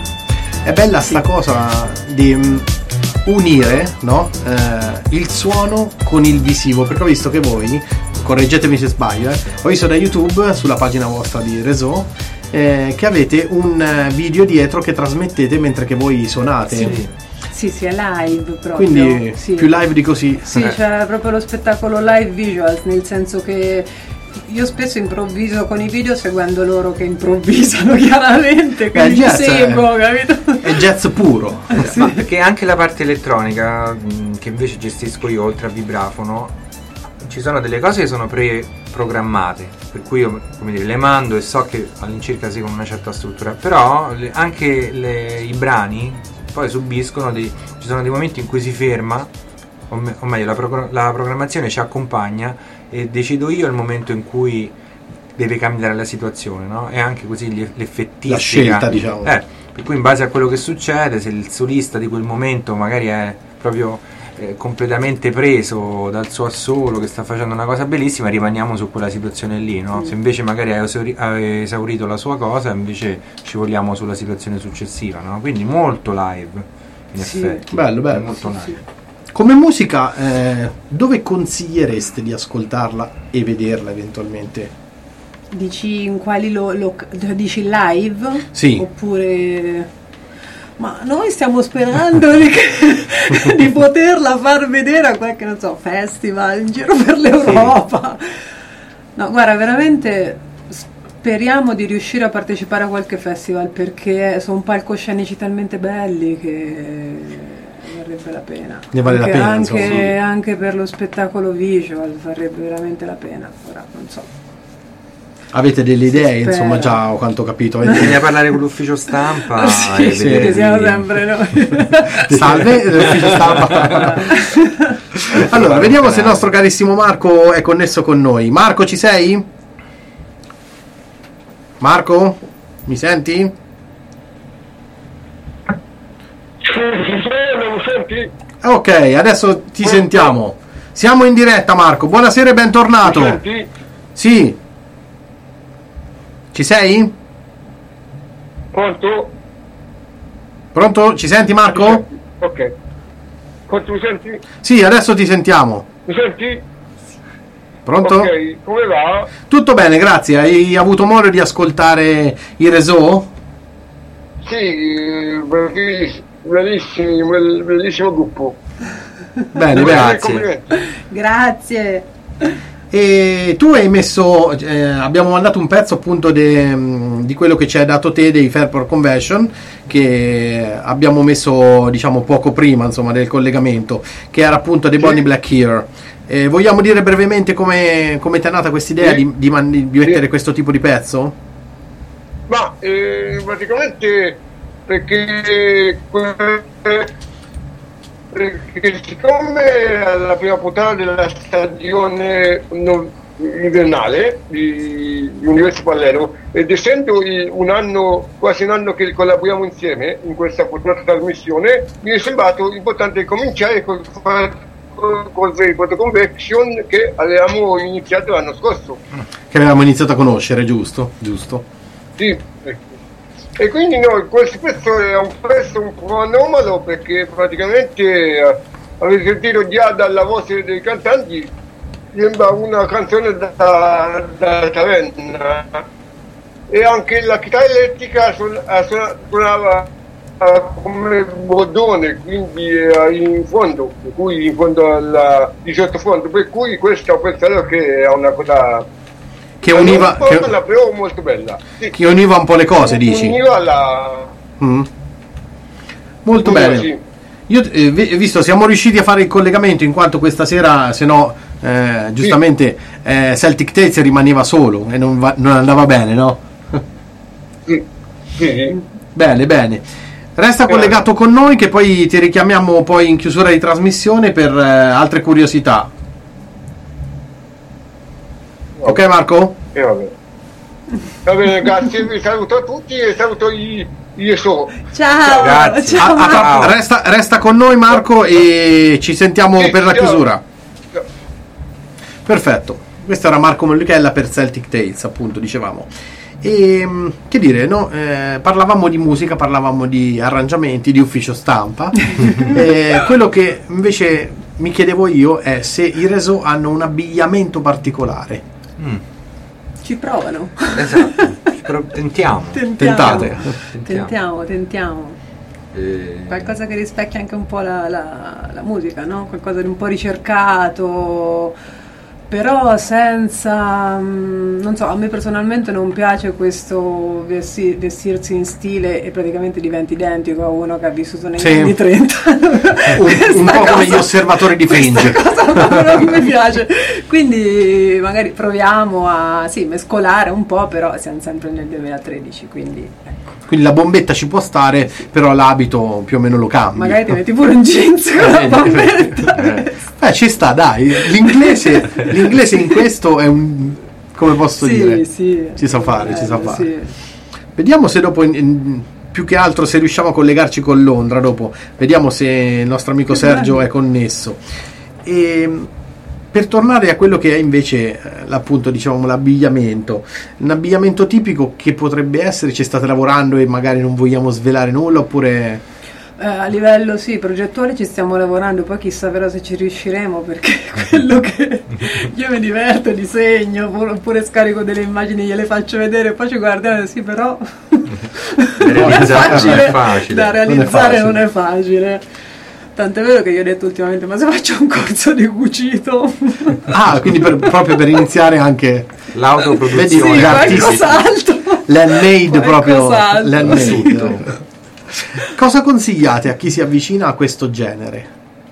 È bella sta cosa di unire, no? Il suono con il visivo, perché ho visto che voi, correggetemi se sbaglio, ho visto da YouTube sulla pagina vostra di Rezo che avete un video dietro che trasmettete mentre che voi suonate. Sì, è live proprio. Quindi sì. più live di così. Sì, c'è proprio lo spettacolo live visuals, nel senso che io spesso improvviso con i video seguendo loro che improvvisano chiaramente, quindi jazz seguo, capito? È jazz puro. Ma perché anche la parte elettronica che invece gestisco io oltre a vibrafono, ci sono delle cose che sono preprogrammate, per cui io, come dire, le mando e so che all'incirca seguono una certa struttura, però anche i brani poi subiscono ci sono dei momenti in cui si ferma, o meglio la programmazione ci accompagna e decido io il momento in cui deve cambiare la situazione, no? E anche così l'effettistica, la scelta, diciamo. Per cui in base a quello che succede, se il solista di quel momento magari è proprio completamente preso dal suo assolo che sta facendo una cosa bellissima, rimaniamo su quella situazione lì, no? Se invece magari ha esaurito la sua cosa, invece ci vogliamo sulla situazione successiva, no? Quindi molto live, in effetti. Bello. Molto live. Come musica, dove consigliereste di ascoltarla e vederla eventualmente? Dici in quali dici live? Sì. Oppure... Ma noi stiamo sperando di poterla far vedere a qualche, non so, festival in giro per l'Europa. No, guarda, veramente speriamo di riuscire a partecipare a qualche festival, perché sono palcoscenici talmente belli che varrebbe la pena. Ne vale la pena, anche per lo spettacolo visual varrebbe veramente la pena. Ora non so. Avete delle idee, insomma, già, o quanto ho capito. Bisogna parlare con l'ufficio stampa e vedere che siamo sempre noi. Salve, l'ufficio stampa. Allora, vediamo se il nostro carissimo Marco è connesso con noi. Marco, ci sei? Marco? Mi senti? Mi senti? Ok, adesso ti sentiamo. Siamo in diretta, Marco. Buonasera e bentornato. Mi senti? Sì. Ci sei? Pronto? Pronto? Ci senti, Marco? Ok. Quanto mi senti? Sì, adesso ti sentiamo. Mi senti? Pronto? Ok, come va? Tutto bene, grazie. Hai avuto modo di ascoltare il Rezo? Sì, bellissimo gruppo. Bene, Grazie. Grazie. E tu hai messo, abbiamo mandato un pezzo appunto di quello che ci hai dato te dei Fairport Convention, che abbiamo messo diciamo poco prima, insomma, del collegamento, che era appunto dei Bonnie Black Here. Vogliamo dire brevemente come ti è nata questa idea di mettere questo tipo di pezzo? Ma praticamente perché siccome alla prima puntata della stagione invernale di Universi Palermo, ed essendo quasi un anno che collaboriamo insieme in questa fortunata trasmissione, mi è sembrato importante cominciare con Fairport Convention che avevamo iniziato l'anno scorso. Che avevamo iniziato a conoscere, giusto? Sì, ecco. E quindi questo pezzo è un pezzo un po' anomalo, perché praticamente avete sentito già dalla voce dei cantanti, sembra una canzone da Taverna, e anche la chitarra elettrica suonava come bordone, quindi in fondo, per cui in fondo di sottofondo, per cui questo ho pensato che è una cosa che univa però molto bella, sì. Che univa un po' le cose, dici? Univa molto bene, sì. Io visto siamo riusciti a fare il collegamento, in quanto questa sera se no giustamente Celtic Tales rimaneva solo e non andava bene, no? Sì. Bene, resta collegato con noi che poi ti richiamiamo poi in chiusura di trasmissione per altre curiosità. Ok Marco? Va bene, grazie, vi saluto a tutti e saluto io so. Ciao. Grazie. Ciao. Resta con noi Marco e ci sentiamo per la chiusura. Perfetto. Questo era Marco Mollichella per Celtic Tales, appunto, dicevamo. E che dire, no? Parlavamo di musica, parlavamo di arrangiamenti, di ufficio stampa. Quello che invece mi chiedevo io è se i Reso hanno un abbigliamento particolare. Ci provano. Esatto, tentiamo. Tentate. Tentiamo. Qualcosa che rispecchia anche un po' la musica, no? Qualcosa di un po' ricercato, però senza, non so, a me personalmente non piace questo vestirsi in stile e praticamente diventi identico a uno che ha vissuto negli anni 30. un po' come gli osservatori di Fringe. Questa cosa proprio non mi piace, quindi magari proviamo a mescolare un po', però siamo sempre nel 2013, quindi ecco. Quindi la bombetta ci può stare, però l'abito più o meno lo cambi. Magari ti metti pure un jeans con la bombetta. Ci sta, dai. L'inglese in questo è un, come posso dire? Sì. Ci sa fare. Sì. Vediamo se dopo, più che altro, se riusciamo a collegarci con Londra dopo. Vediamo se il nostro amico Sergio è connesso. E per tornare a quello che è invece appunto, diciamo, l'abbigliamento, un abbigliamento tipico che potrebbe essere, ci state lavorando e magari non vogliamo svelare nulla, oppure a livello progettuale ci stiamo lavorando, poi chissà però se ci riusciremo, perché quello che io mi diverto, disegno oppure scarico delle immagini, gliele faccio vedere, poi ci guardiamo, sì, però non è facile da realizzare, non è facile. Tant'è vero che io ho detto ultimamente, ma se faccio un corso di cucito? Quindi proprio per iniziare anche l'autoproduzione, sì, qualcos'altro, l'handmade, proprio l'handmade. Cosa consigliate a chi si avvicina a questo genere?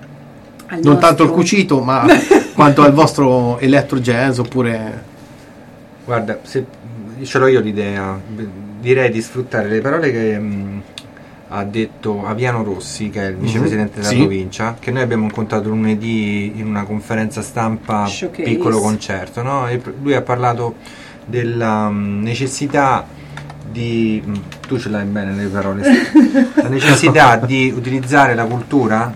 Non tanto il cucito, ma quanto al vostro electro jazz, oppure... Guarda, se ce l'ho io l'idea, direi di sfruttare le parole che ha detto Aviano Rossi, che è il vicepresidente della provincia, che noi abbiamo incontrato lunedì in una conferenza stampa Showcase. Piccolo concerto, no? E lui ha parlato della necessità di, tu ce l'hai bene le parole, la necessità di utilizzare la cultura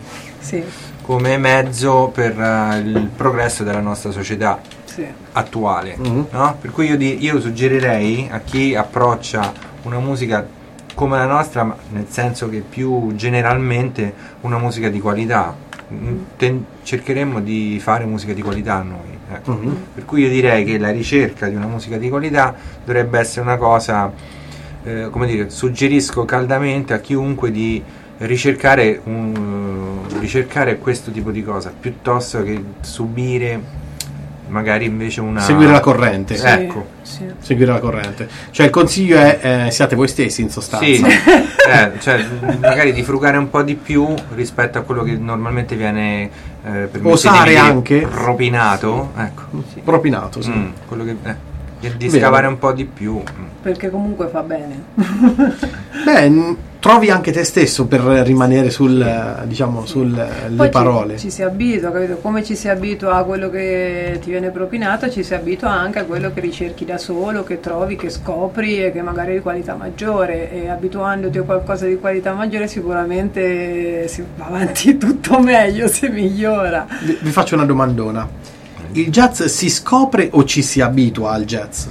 come mezzo per il progresso della nostra società attuale, no? Per cui io suggerirei a chi approccia una musica come la nostra, ma nel senso che più generalmente una musica di qualità, cercheremo di fare musica di qualità noi, ecco. Per cui io direi che la ricerca di una musica di qualità dovrebbe essere una cosa, come dire, suggerisco caldamente a chiunque di ricercare questo tipo di cosa piuttosto che subire magari invece seguire la corrente. Ecco. Seguire la corrente. Cioè il consiglio è siate voi stessi, in sostanza. Sì. Cioè magari di frugare un po' di più rispetto a quello che normalmente viene osare anche propinato, ecco. Propinato, sì. Quello che di scavare un po' di più. Perché comunque fa bene. Beh, trovi anche te stesso per rimanere sulle parole. Ci si abitua, capito? Come ci si abitua a quello che ti viene propinato, ci si abitua anche a quello che ricerchi da solo, che trovi, che scopri e che magari è di qualità maggiore, e abituandoti a qualcosa di qualità maggiore sicuramente si va avanti tutto meglio, si migliora. Vi faccio una domandona: il jazz si scopre o ci si abitua al jazz?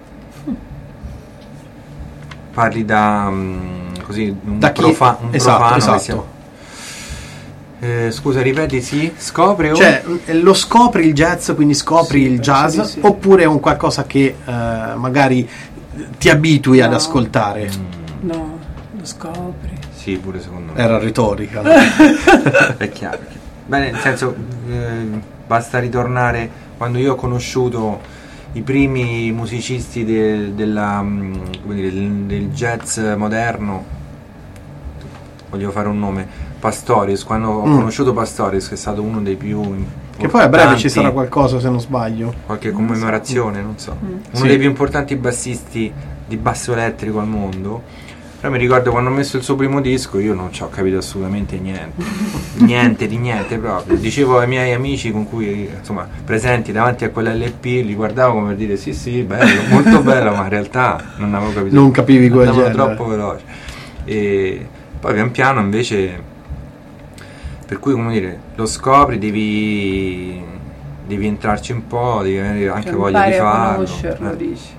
Parli da così da chi? profano. Esatto. Scusa, ripeti, si scopre o? Cioè, lo scopri il jazz, quindi scopri il jazz, sì. Oppure è un qualcosa che magari ti abitui ad ascoltare? No, lo scopri. Sì, pure secondo me. Era retorica. È chiaro. Beh, nel senso, basta ritornare quando io ho conosciuto i primi musicisti del jazz moderno. Voglio fare un nome, Pastorius. Quando ho conosciuto Pastorius, che è stato uno dei più importanti, che poi a breve ci sarà qualcosa, se non sbaglio, qualche commemorazione, non so. Uno dei più importanti bassisti di basso elettrico al mondo. Però mi ricordo quando ho messo il suo primo disco, io non ci ho capito assolutamente niente proprio. Dicevo ai miei amici con cui, insomma, presenti davanti a quell'LP, li guardavo come per dire sì, bello, molto bello, ma in realtà non avevo capito. Non capivi quel genere. Troppo veloce. E poi pian piano invece, per cui, come dire, lo scopri, devi devi entrarci un po', devi avere anche Cioè, voglia di impari a farlo. conoscerlo, dici.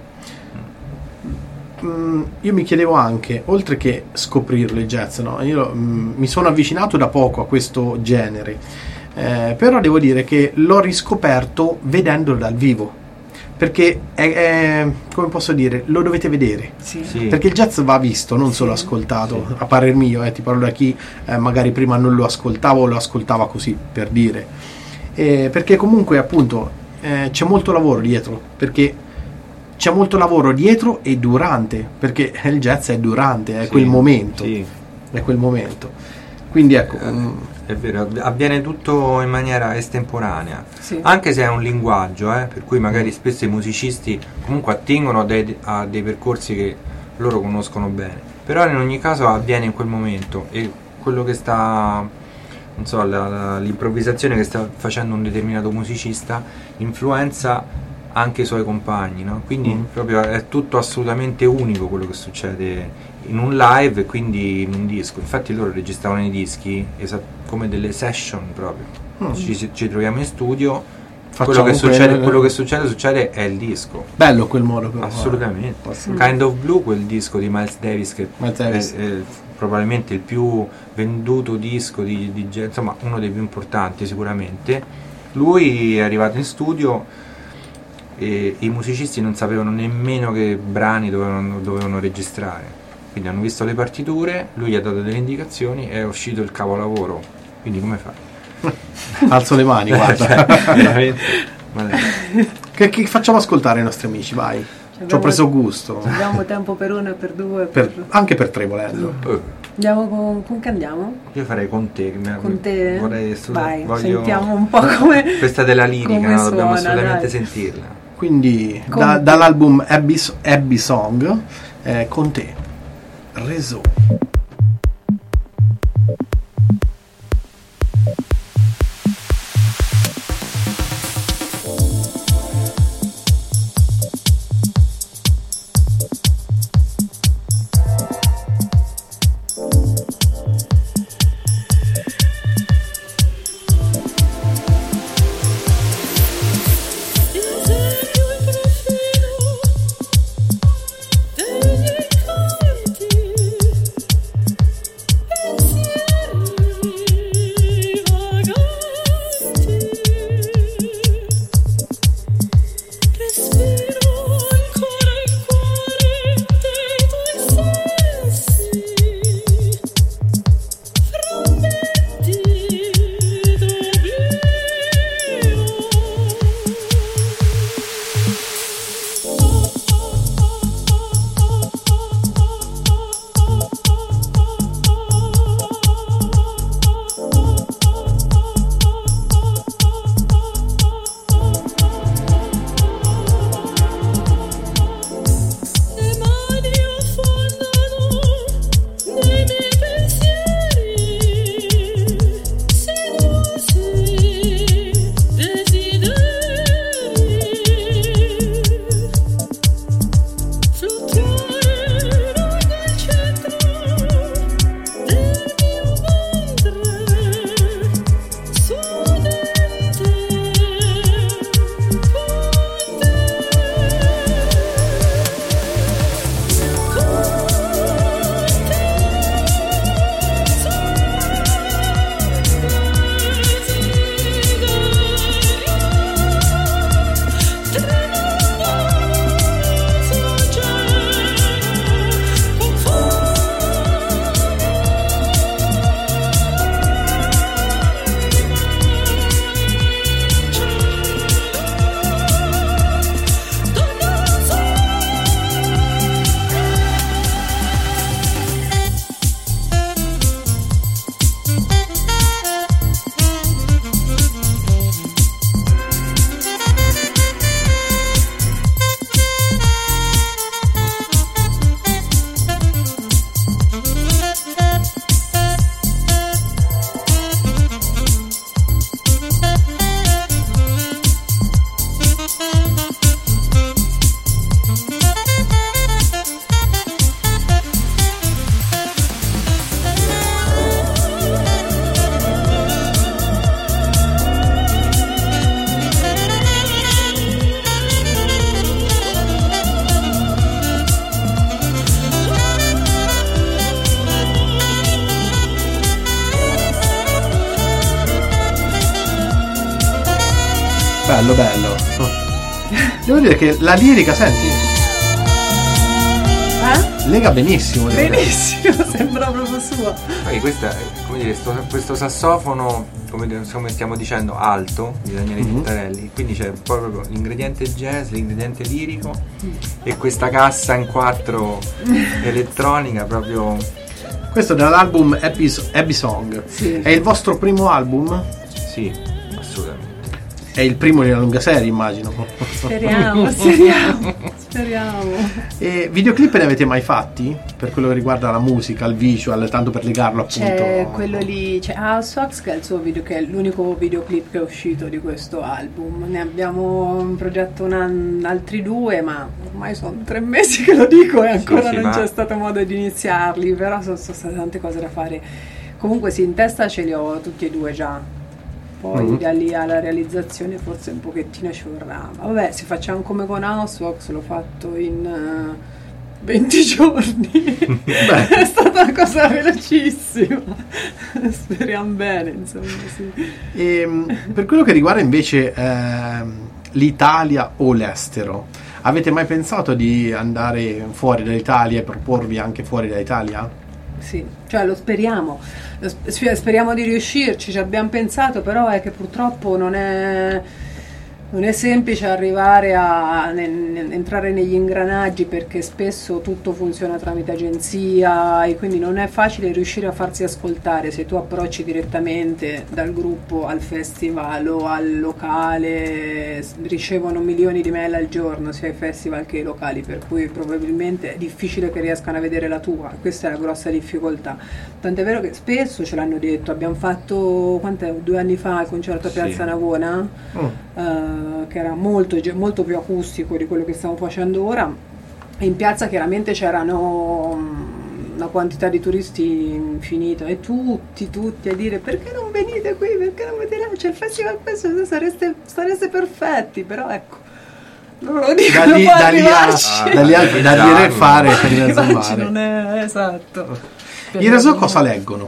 Io mi chiedevo anche, oltre che scoprirlo il jazz, no? Io mi sono avvicinato da poco a questo genere, però devo dire che l'ho riscoperto vedendolo dal vivo, perché è come posso dire, lo dovete vedere, Sì. Sì. perché il jazz va visto, non solo ascoltato. A parer mio, ti parlo da chi magari prima non lo ascoltava o lo ascoltava così per dire, perché comunque appunto c'è molto lavoro dietro, perché c'è molto lavoro dietro e durante, perché il jazz è durante, è Sì, quel momento, sì. è quel momento. Quindi ecco, È vero, avviene tutto in maniera estemporanea, Sì. anche se è un linguaggio, per cui magari spesso i musicisti comunque attingono a dei percorsi che loro conoscono bene, però in ogni caso avviene in quel momento, e quello che sta, non so, l'improvvisazione che sta facendo un determinato musicista influenza anche i suoi compagni, no? Quindi proprio è tutto assolutamente unico quello che succede in un live e quindi in un disco. Infatti loro registravano i dischi come delle session proprio. Ci troviamo in studio, quello che succede è il disco. bello quel modo però. Assolutamente. Kind of Blue, quel disco di Miles Davis che Miles Davis. è probabilmente il più venduto disco di jazz, insomma uno dei più importanti sicuramente. Lui è arrivato in studio e i musicisti non sapevano nemmeno che brani dovevano registrare, quindi hanno visto le partiture, lui gli ha dato delle indicazioni e è uscito il capolavoro. Quindi come fai? Alzo le mani, guarda. Cioè, veramente. che facciamo ascoltare ai nostri amici, vai. Ci ho preso gusto. Abbiamo tempo per uno e per due. Anche per tre volendo. Andiamo con che andiamo? Io farei con te. Con te? Vorrei Vai, sentiamo un po' come. Questa della lirica, come no? Dobbiamo suona, assolutamente dai. sentirla. Quindi dall'album Abbey Song, con te, Réseau. Then you come to Bello, bello. Devo dire che la lirica, senti, lega benissimo. Benissimo, sembra proprio sua. Poi questa, come dire, questo sassofono, come stiamo dicendo, alto di Daniele Tintarelli, quindi c'è proprio l'ingrediente jazz, l'ingrediente lirico e questa cassa in 4 elettronica proprio. Questo è dall'album Happy Song. Sì. È il vostro primo album? Sì, assolutamente. È il primo di una lunga serie, immagino. Speriamo. E videoclip ne avete mai fatti? Per quello che riguarda la musica, il visual, tanto per legarlo appunto. C'è quello lì, c'è House Wax, che è il suo video, che è l'unico videoclip che è uscito di questo album. Ne abbiamo in progetto altri 2, ma ormai sono 3 mesi che lo dico e ancora Sì, non c'è stato modo di iniziarli, però sono state tante cose da fare. Comunque sì, in testa ce li ho tutti e 2 già. Poi da lì alla realizzazione forse un pochettino ci vorrà. Vabbè, se facciamo come con Houseworks, l'ho fatto in 20 giorni. È stata una cosa velocissima. Speriamo bene, insomma, sì. E, per quello che riguarda invece l'Italia o l'estero, avete mai pensato di andare fuori dall'Italia e proporvi anche fuori dall'Italia? Sì, cioè lo speriamo. Speriamo di riuscirci, ci abbiamo pensato, però è che purtroppo non è semplice arrivare a entrare negli ingranaggi, perché spesso tutto funziona tramite agenzia e quindi non è facile riuscire a farsi ascoltare se tu approcci direttamente dal gruppo al festival o al locale. Ricevono milioni di mail al giorno sia ai festival che ai locali, per cui probabilmente è difficile che riescano a vedere la tua. Questa è la grossa difficoltà, tant'è vero che spesso ce l'hanno detto. Abbiamo fatto 2 anni fa il concerto a Piazza Navona, che era molto più acustico di quello che stiamo facendo ora, e in piazza chiaramente c'erano una quantità di turisti infinita e tutti a dire: perché non venite qui, perché non venite là, c'è il festival, questo sareste perfetti. Però ecco, non lo dico, da dire e fare non è esatto. I Reso cosa leggono?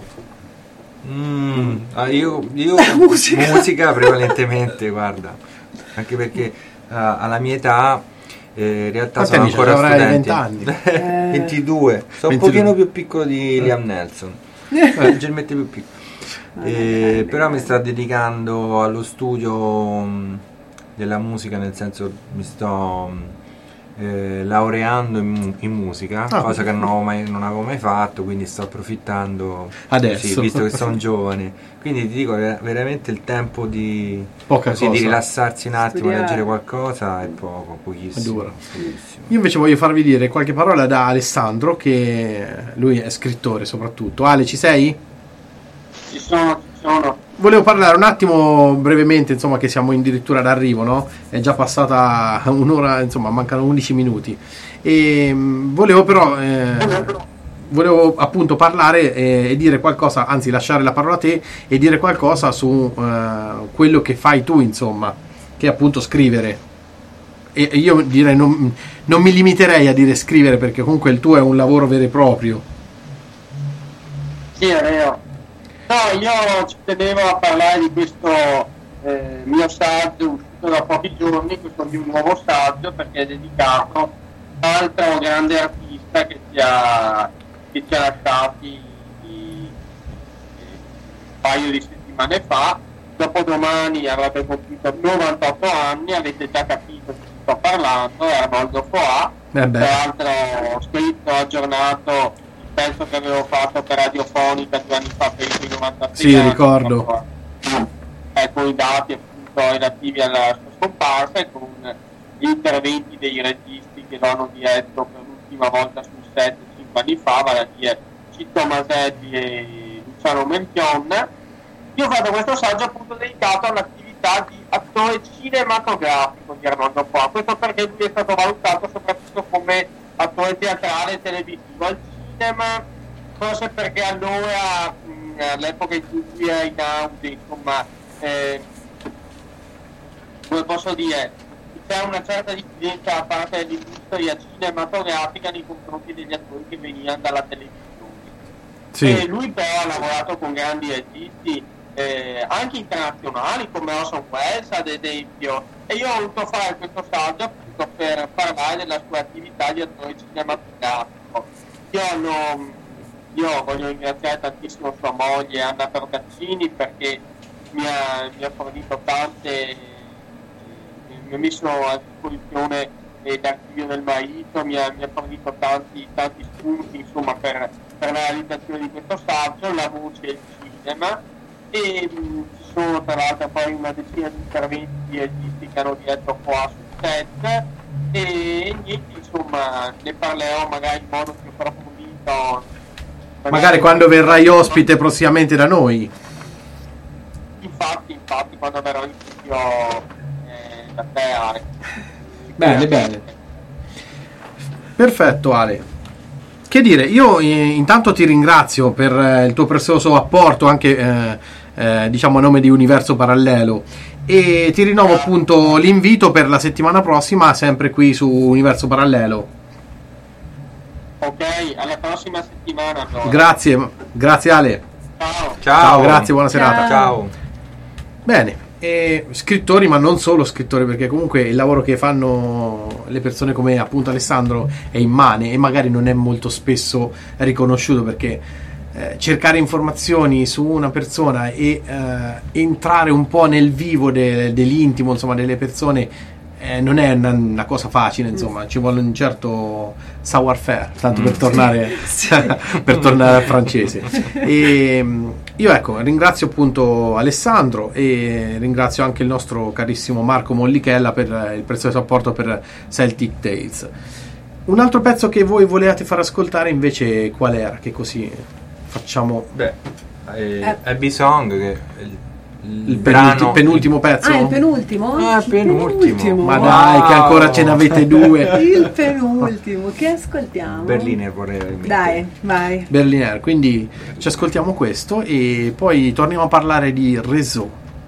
Io musica prevalentemente, guarda, anche perché alla mia età in realtà sono ancora studente. 20 anni. 22, sono 22. un pochino più piccolo di Liam Nelson, leggermente più piccolo, però mi sto dedicando allo studio della musica, nel senso mi sto laureando in musica, cosa che non avevo mai fatto, quindi sto approfittando adesso, sì, visto che sono giovane. Quindi ti dico, veramente il tempo di rilassarsi un attimo, leggere qualcosa è pochissimo. Io invece voglio farvi dire qualche parola da Alessandro, che lui è scrittore soprattutto. Ale, ci sei? Ci sono. Volevo parlare un attimo brevemente, insomma, che siamo addirittura d'arrivo, no? È già passata un'ora, insomma, mancano 11 minuti. E volevo appunto parlare e dire qualcosa, anzi lasciare la parola a te e dire qualcosa su quello che fai tu, insomma, che è appunto scrivere. E io direi non mi limiterei a dire scrivere, perché comunque il tuo è un lavoro vero e proprio. Sì, è vero. No, io ci tenevo a parlare di questo mio saggio uscito da pochi giorni, questo mio nuovo saggio, perché è dedicato a un altro grande artista che ci ha lasciati un paio di settimane fa. Dopodomani avrebbe compiuto 98 anni, avete già capito di chi sto parlando, è Arnoldo Foà, tra l'altro scritto, aggiornato penso che avevo fatto per Radiofonica 2 anni fa, per i 96 sì, anni, ricordo, con i dati appunto relativi alla sua scomparsa e con gli interventi dei registi che lo hanno diretto per l'ultima volta sul set 5 anni fa, vale a dire Citto Maselli e Luciano Melchion. Io ho fatto questo saggio appunto dedicato all'attività di attore cinematografico di Arnoldo Foà, questo perché lui è stato valutato soprattutto come attore teatrale e televisivo al cinema, forse perché allora all'epoca in cui lui era in auge, insomma, come posso dire, c'è una certa diffidenza da parte dell'industria cinematografica nei confronti degli attori che venivano dalla televisione. sì. E lui però ha lavorato con grandi registi, anche internazionali come Orson Welles ad esempio, e io ho voluto fare questo saggio appunto per parlare della sua attività di attore cinematografico. Io voglio ringraziare tantissimo sua moglie Anna Procaccini, perché mi ha fornito mi ha messo a disposizione l'archivio del marito, mi ha fornito tanti spunti insomma per la realizzazione di questo saggio, la voce e il cinema, e ci sono tra l'altro poi una decina di interventi di registi che hanno diretto qua sul set, e niente, insomma ne parlerò magari in modo più approfondito magari quando verrai ospite prossimamente da noi. Infatti quando verrò in studio da te, Ale. Bene. Perfetto, Ale. Che dire, io intanto ti ringrazio per il tuo prezioso apporto anche diciamo a nome di Universo Parallelo, e ti rinnovo appunto l'invito per la settimana prossima sempre qui su Universo Parallelo. Ok, alla prossima settimana allora. Grazie Ale. Ciao, grazie, buona serata. Ciao. Bene, scrittori, ma non solo scrittori, perché comunque il lavoro che fanno le persone come appunto Alessandro è immane e magari non è molto spesso riconosciuto, perché cercare informazioni su una persona e entrare un po' nel vivo dell'intimo, insomma, delle persone non è una cosa facile, insomma, ci vuole un certo savoir-faire, tanto per tornare per tornare al francese. E io ecco, ringrazio appunto Alessandro e ringrazio anche il nostro carissimo Marco Mollichella per il prezioso apporto per Celtic Tales. Un altro pezzo che voi volevate far ascoltare invece qual era? Che così facciamo. Happy Song, che il penultimo pezzo? Il penultimo? Penultimo. Ma dai, che ancora ce n'avete due. Il penultimo, che ascoltiamo? Berliner vorrei mettere. Dai, vai. Berliner, quindi ci ascoltiamo questo e poi torniamo a parlare di Réseau.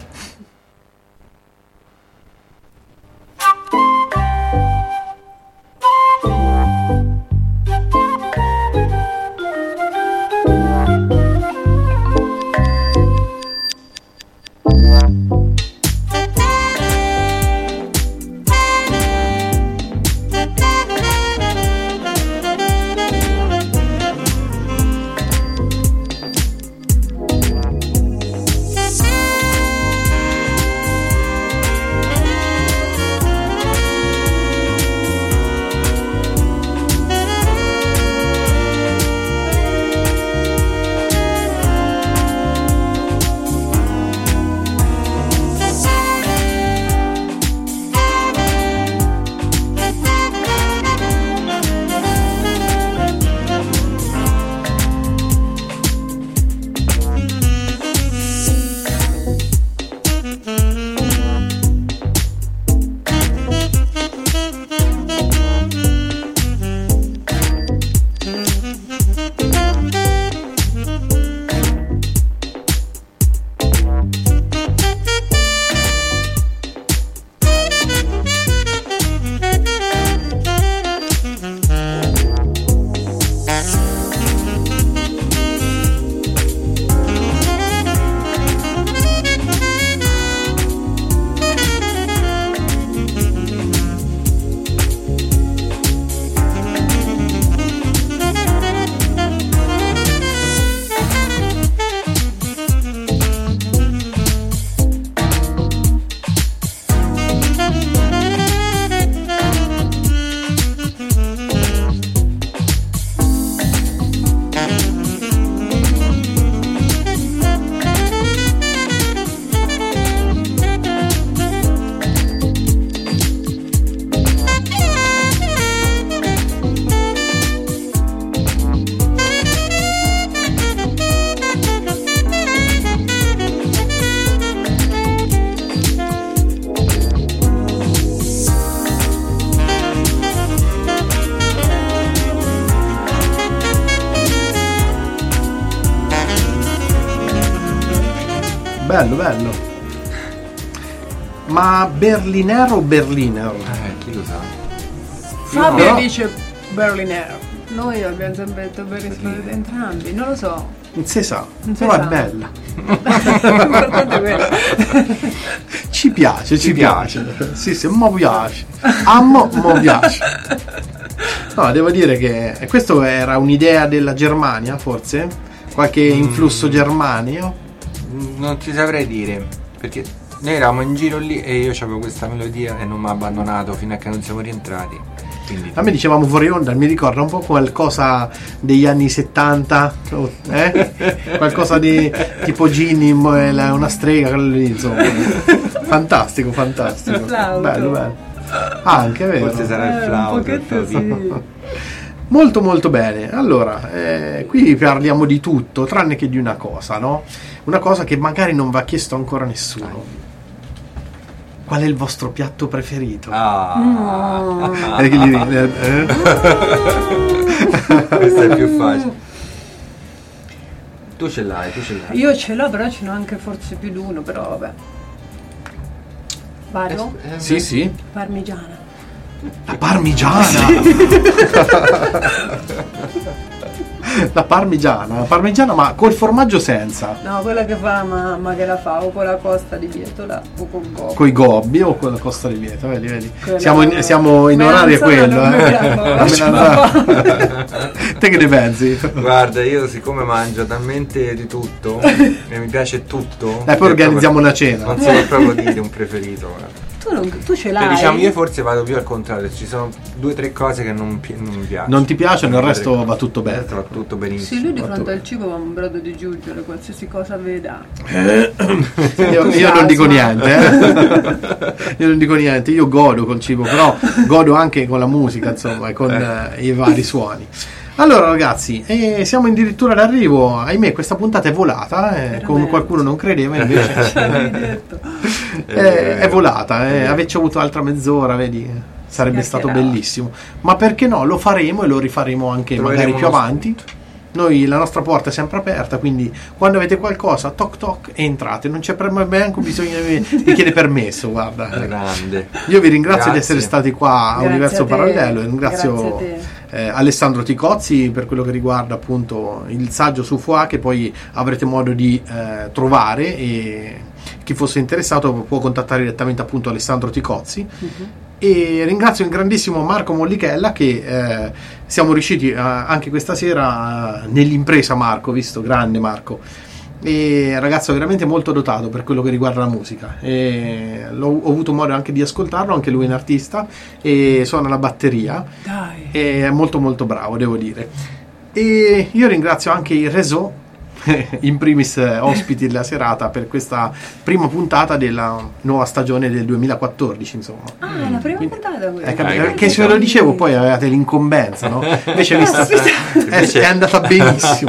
Bello. Ma Berliner o Berliner? Chi lo sa? Fabio dice Berliner. Noi abbiamo sempre detto entrambi, non lo so. Non si sa, Non si però sa. è bella. L'importante è quello. Ci piace. Sì, mo piace. Mo piace. No, devo dire che questo era un'idea della Germania, forse? Qualche influsso germanico? Non ti saprei dire, perché noi eravamo in giro lì e io avevo questa melodia e non mi ha abbandonato fino a che non siamo rientrati. Quindi A me dicevamo fuori onda, mi ricorda un po' qualcosa degli anni 70, qualcosa di tipo Ginny, una strega, quello lì, insomma. Fantastico. Flauto. Bello. Anche, vero. forse sarà il flauto. Un pochetto sì. Molto molto bene. Allora, qui parliamo di tutto, tranne che di una cosa, no? Una cosa che magari non va chiesto ancora a nessuno. Qual è il vostro piatto preferito? Ah. Questo è più facile. Tu ce l'hai. Io ce l'ho, però ce n'ho anche forse più di uno, però vabbè. Vado? Sì. Parmigiana. La parmigiana. La parmigiana, ma col formaggio senza. No, quella che fa mamma, che la fa o con la costa di bietola o con gobbo. Coi gobbi o con la costa di vieto, vedi. Quella- Siamo in orario quello, melanzana, non mi La piace. melanzana. Te che ne pensi? Guarda, io siccome mangio talmente di tutto e mi piace tutto, Poi organizziamo una cena. non si può proprio dire un preferito. Guarda. Tu ce l'hai? Diciamo, io forse vado più al contrario, ci sono 2 o 3 cose che non mi piacciono. Non ti piacciono, il resto va tutto bene. Va tutto benissimo. Sì, lui di fronte al cibo va un brodo di giungere, qualsiasi cosa veda. Io non dico niente, Io non dico niente, io godo col cibo, però godo anche con la musica, insomma, e con i vari suoni. Allora ragazzi, siamo addirittura d'arrivo, ahimè questa puntata è volata, come qualcuno non credeva, invece L'avevi detto. è volata, averci avuto altra mezz'ora, vedi, sarebbe stato bellissimo, ma perché no, lo faremo e lo rifaremo anche magari più avanti. Noi, la nostra porta è sempre aperta, quindi quando avete qualcosa, toc toc, entrate, non c'è neanche bisogno di chiedere permesso, guarda. Grande. Io vi ringrazio di Grazie. essere stati qua a Grazie Universo a te. Parallelo e Grazie ringrazio a te. Alessandro Ticozzi per quello che riguarda appunto il saggio su Foix, che poi avrete modo di trovare, e chi fosse interessato può contattare direttamente appunto Alessandro Ticozzi. E ringrazio il grandissimo Marco Mollichella, che siamo riusciti anche questa sera nell'impresa. Marco, visto, grande Marco, e ragazzo veramente molto dotato per quello che riguarda la musica, e ho avuto modo anche di ascoltarlo, anche lui è un artista e suona la batteria. Dai. E è molto molto bravo, devo dire. E io ringrazio anche il Réseau, in primis ospiti della serata per questa prima puntata della nuova stagione del 2014, insomma. Ah, la prima puntata quella. Che se ve lo dicevo poi avevate l'incombenza, no? Invece è andata benissimo.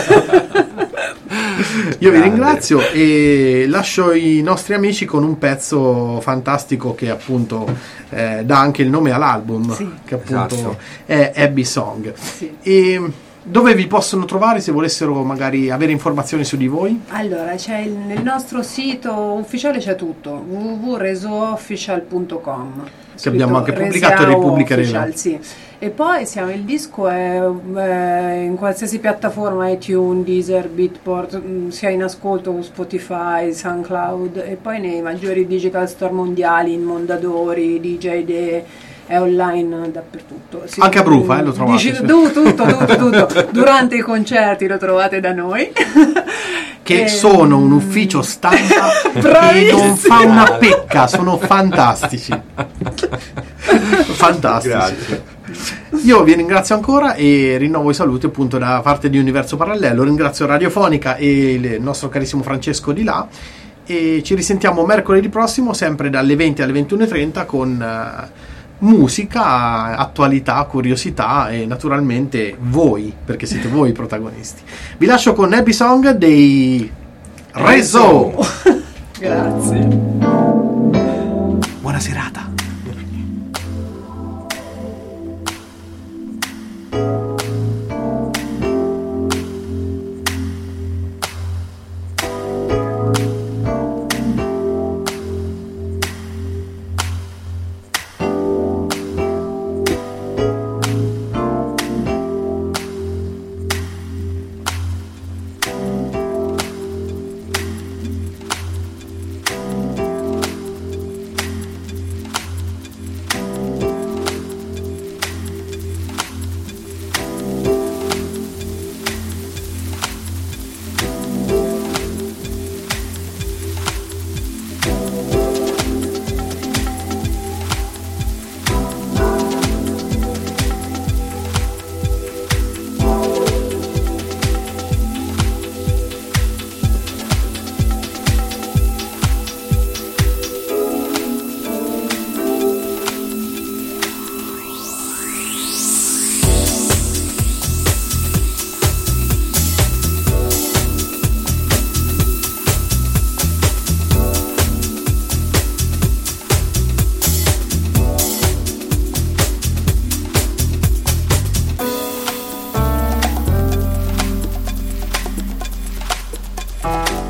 Io vi ringrazio e lascio i nostri amici con un pezzo fantastico che appunto dà anche il nome all'album, Sì. che appunto Esatto. è Abbey Song. Sì. E dove vi possono trovare se volessero magari avere informazioni su di voi? Allora, c'è nel nostro sito ufficiale c'è tutto, www.resoofficial.com. Che abbiamo anche pubblicato e ripubblicheremo. Official, sì. E poi il disco è in qualsiasi piattaforma, iTunes, Deezer, Beatport, sia in ascolto Spotify, SoundCloud, e poi nei maggiori digital store mondiali, in Mondadori, DJ è online dappertutto. Sì, Anche a Brufa, lo trovate. Tutto. Durante i concerti lo trovate da noi. Che sono un ufficio stampa che Bravissimo. non fa una pecca, sono fantastici. Fantastici. Grazie. Io vi ringrazio ancora e rinnovo i saluti appunto da parte di Universo Parallelo. Ringrazio Radiofonica e il nostro carissimo Francesco di là, e ci risentiamo mercoledì prossimo sempre dalle 20 alle 21:30 con musica, attualità, curiosità e naturalmente voi, perché siete voi i protagonisti. Vi lascio con Abbey Song dei Réseau. Grazie. Buona serata. Bye.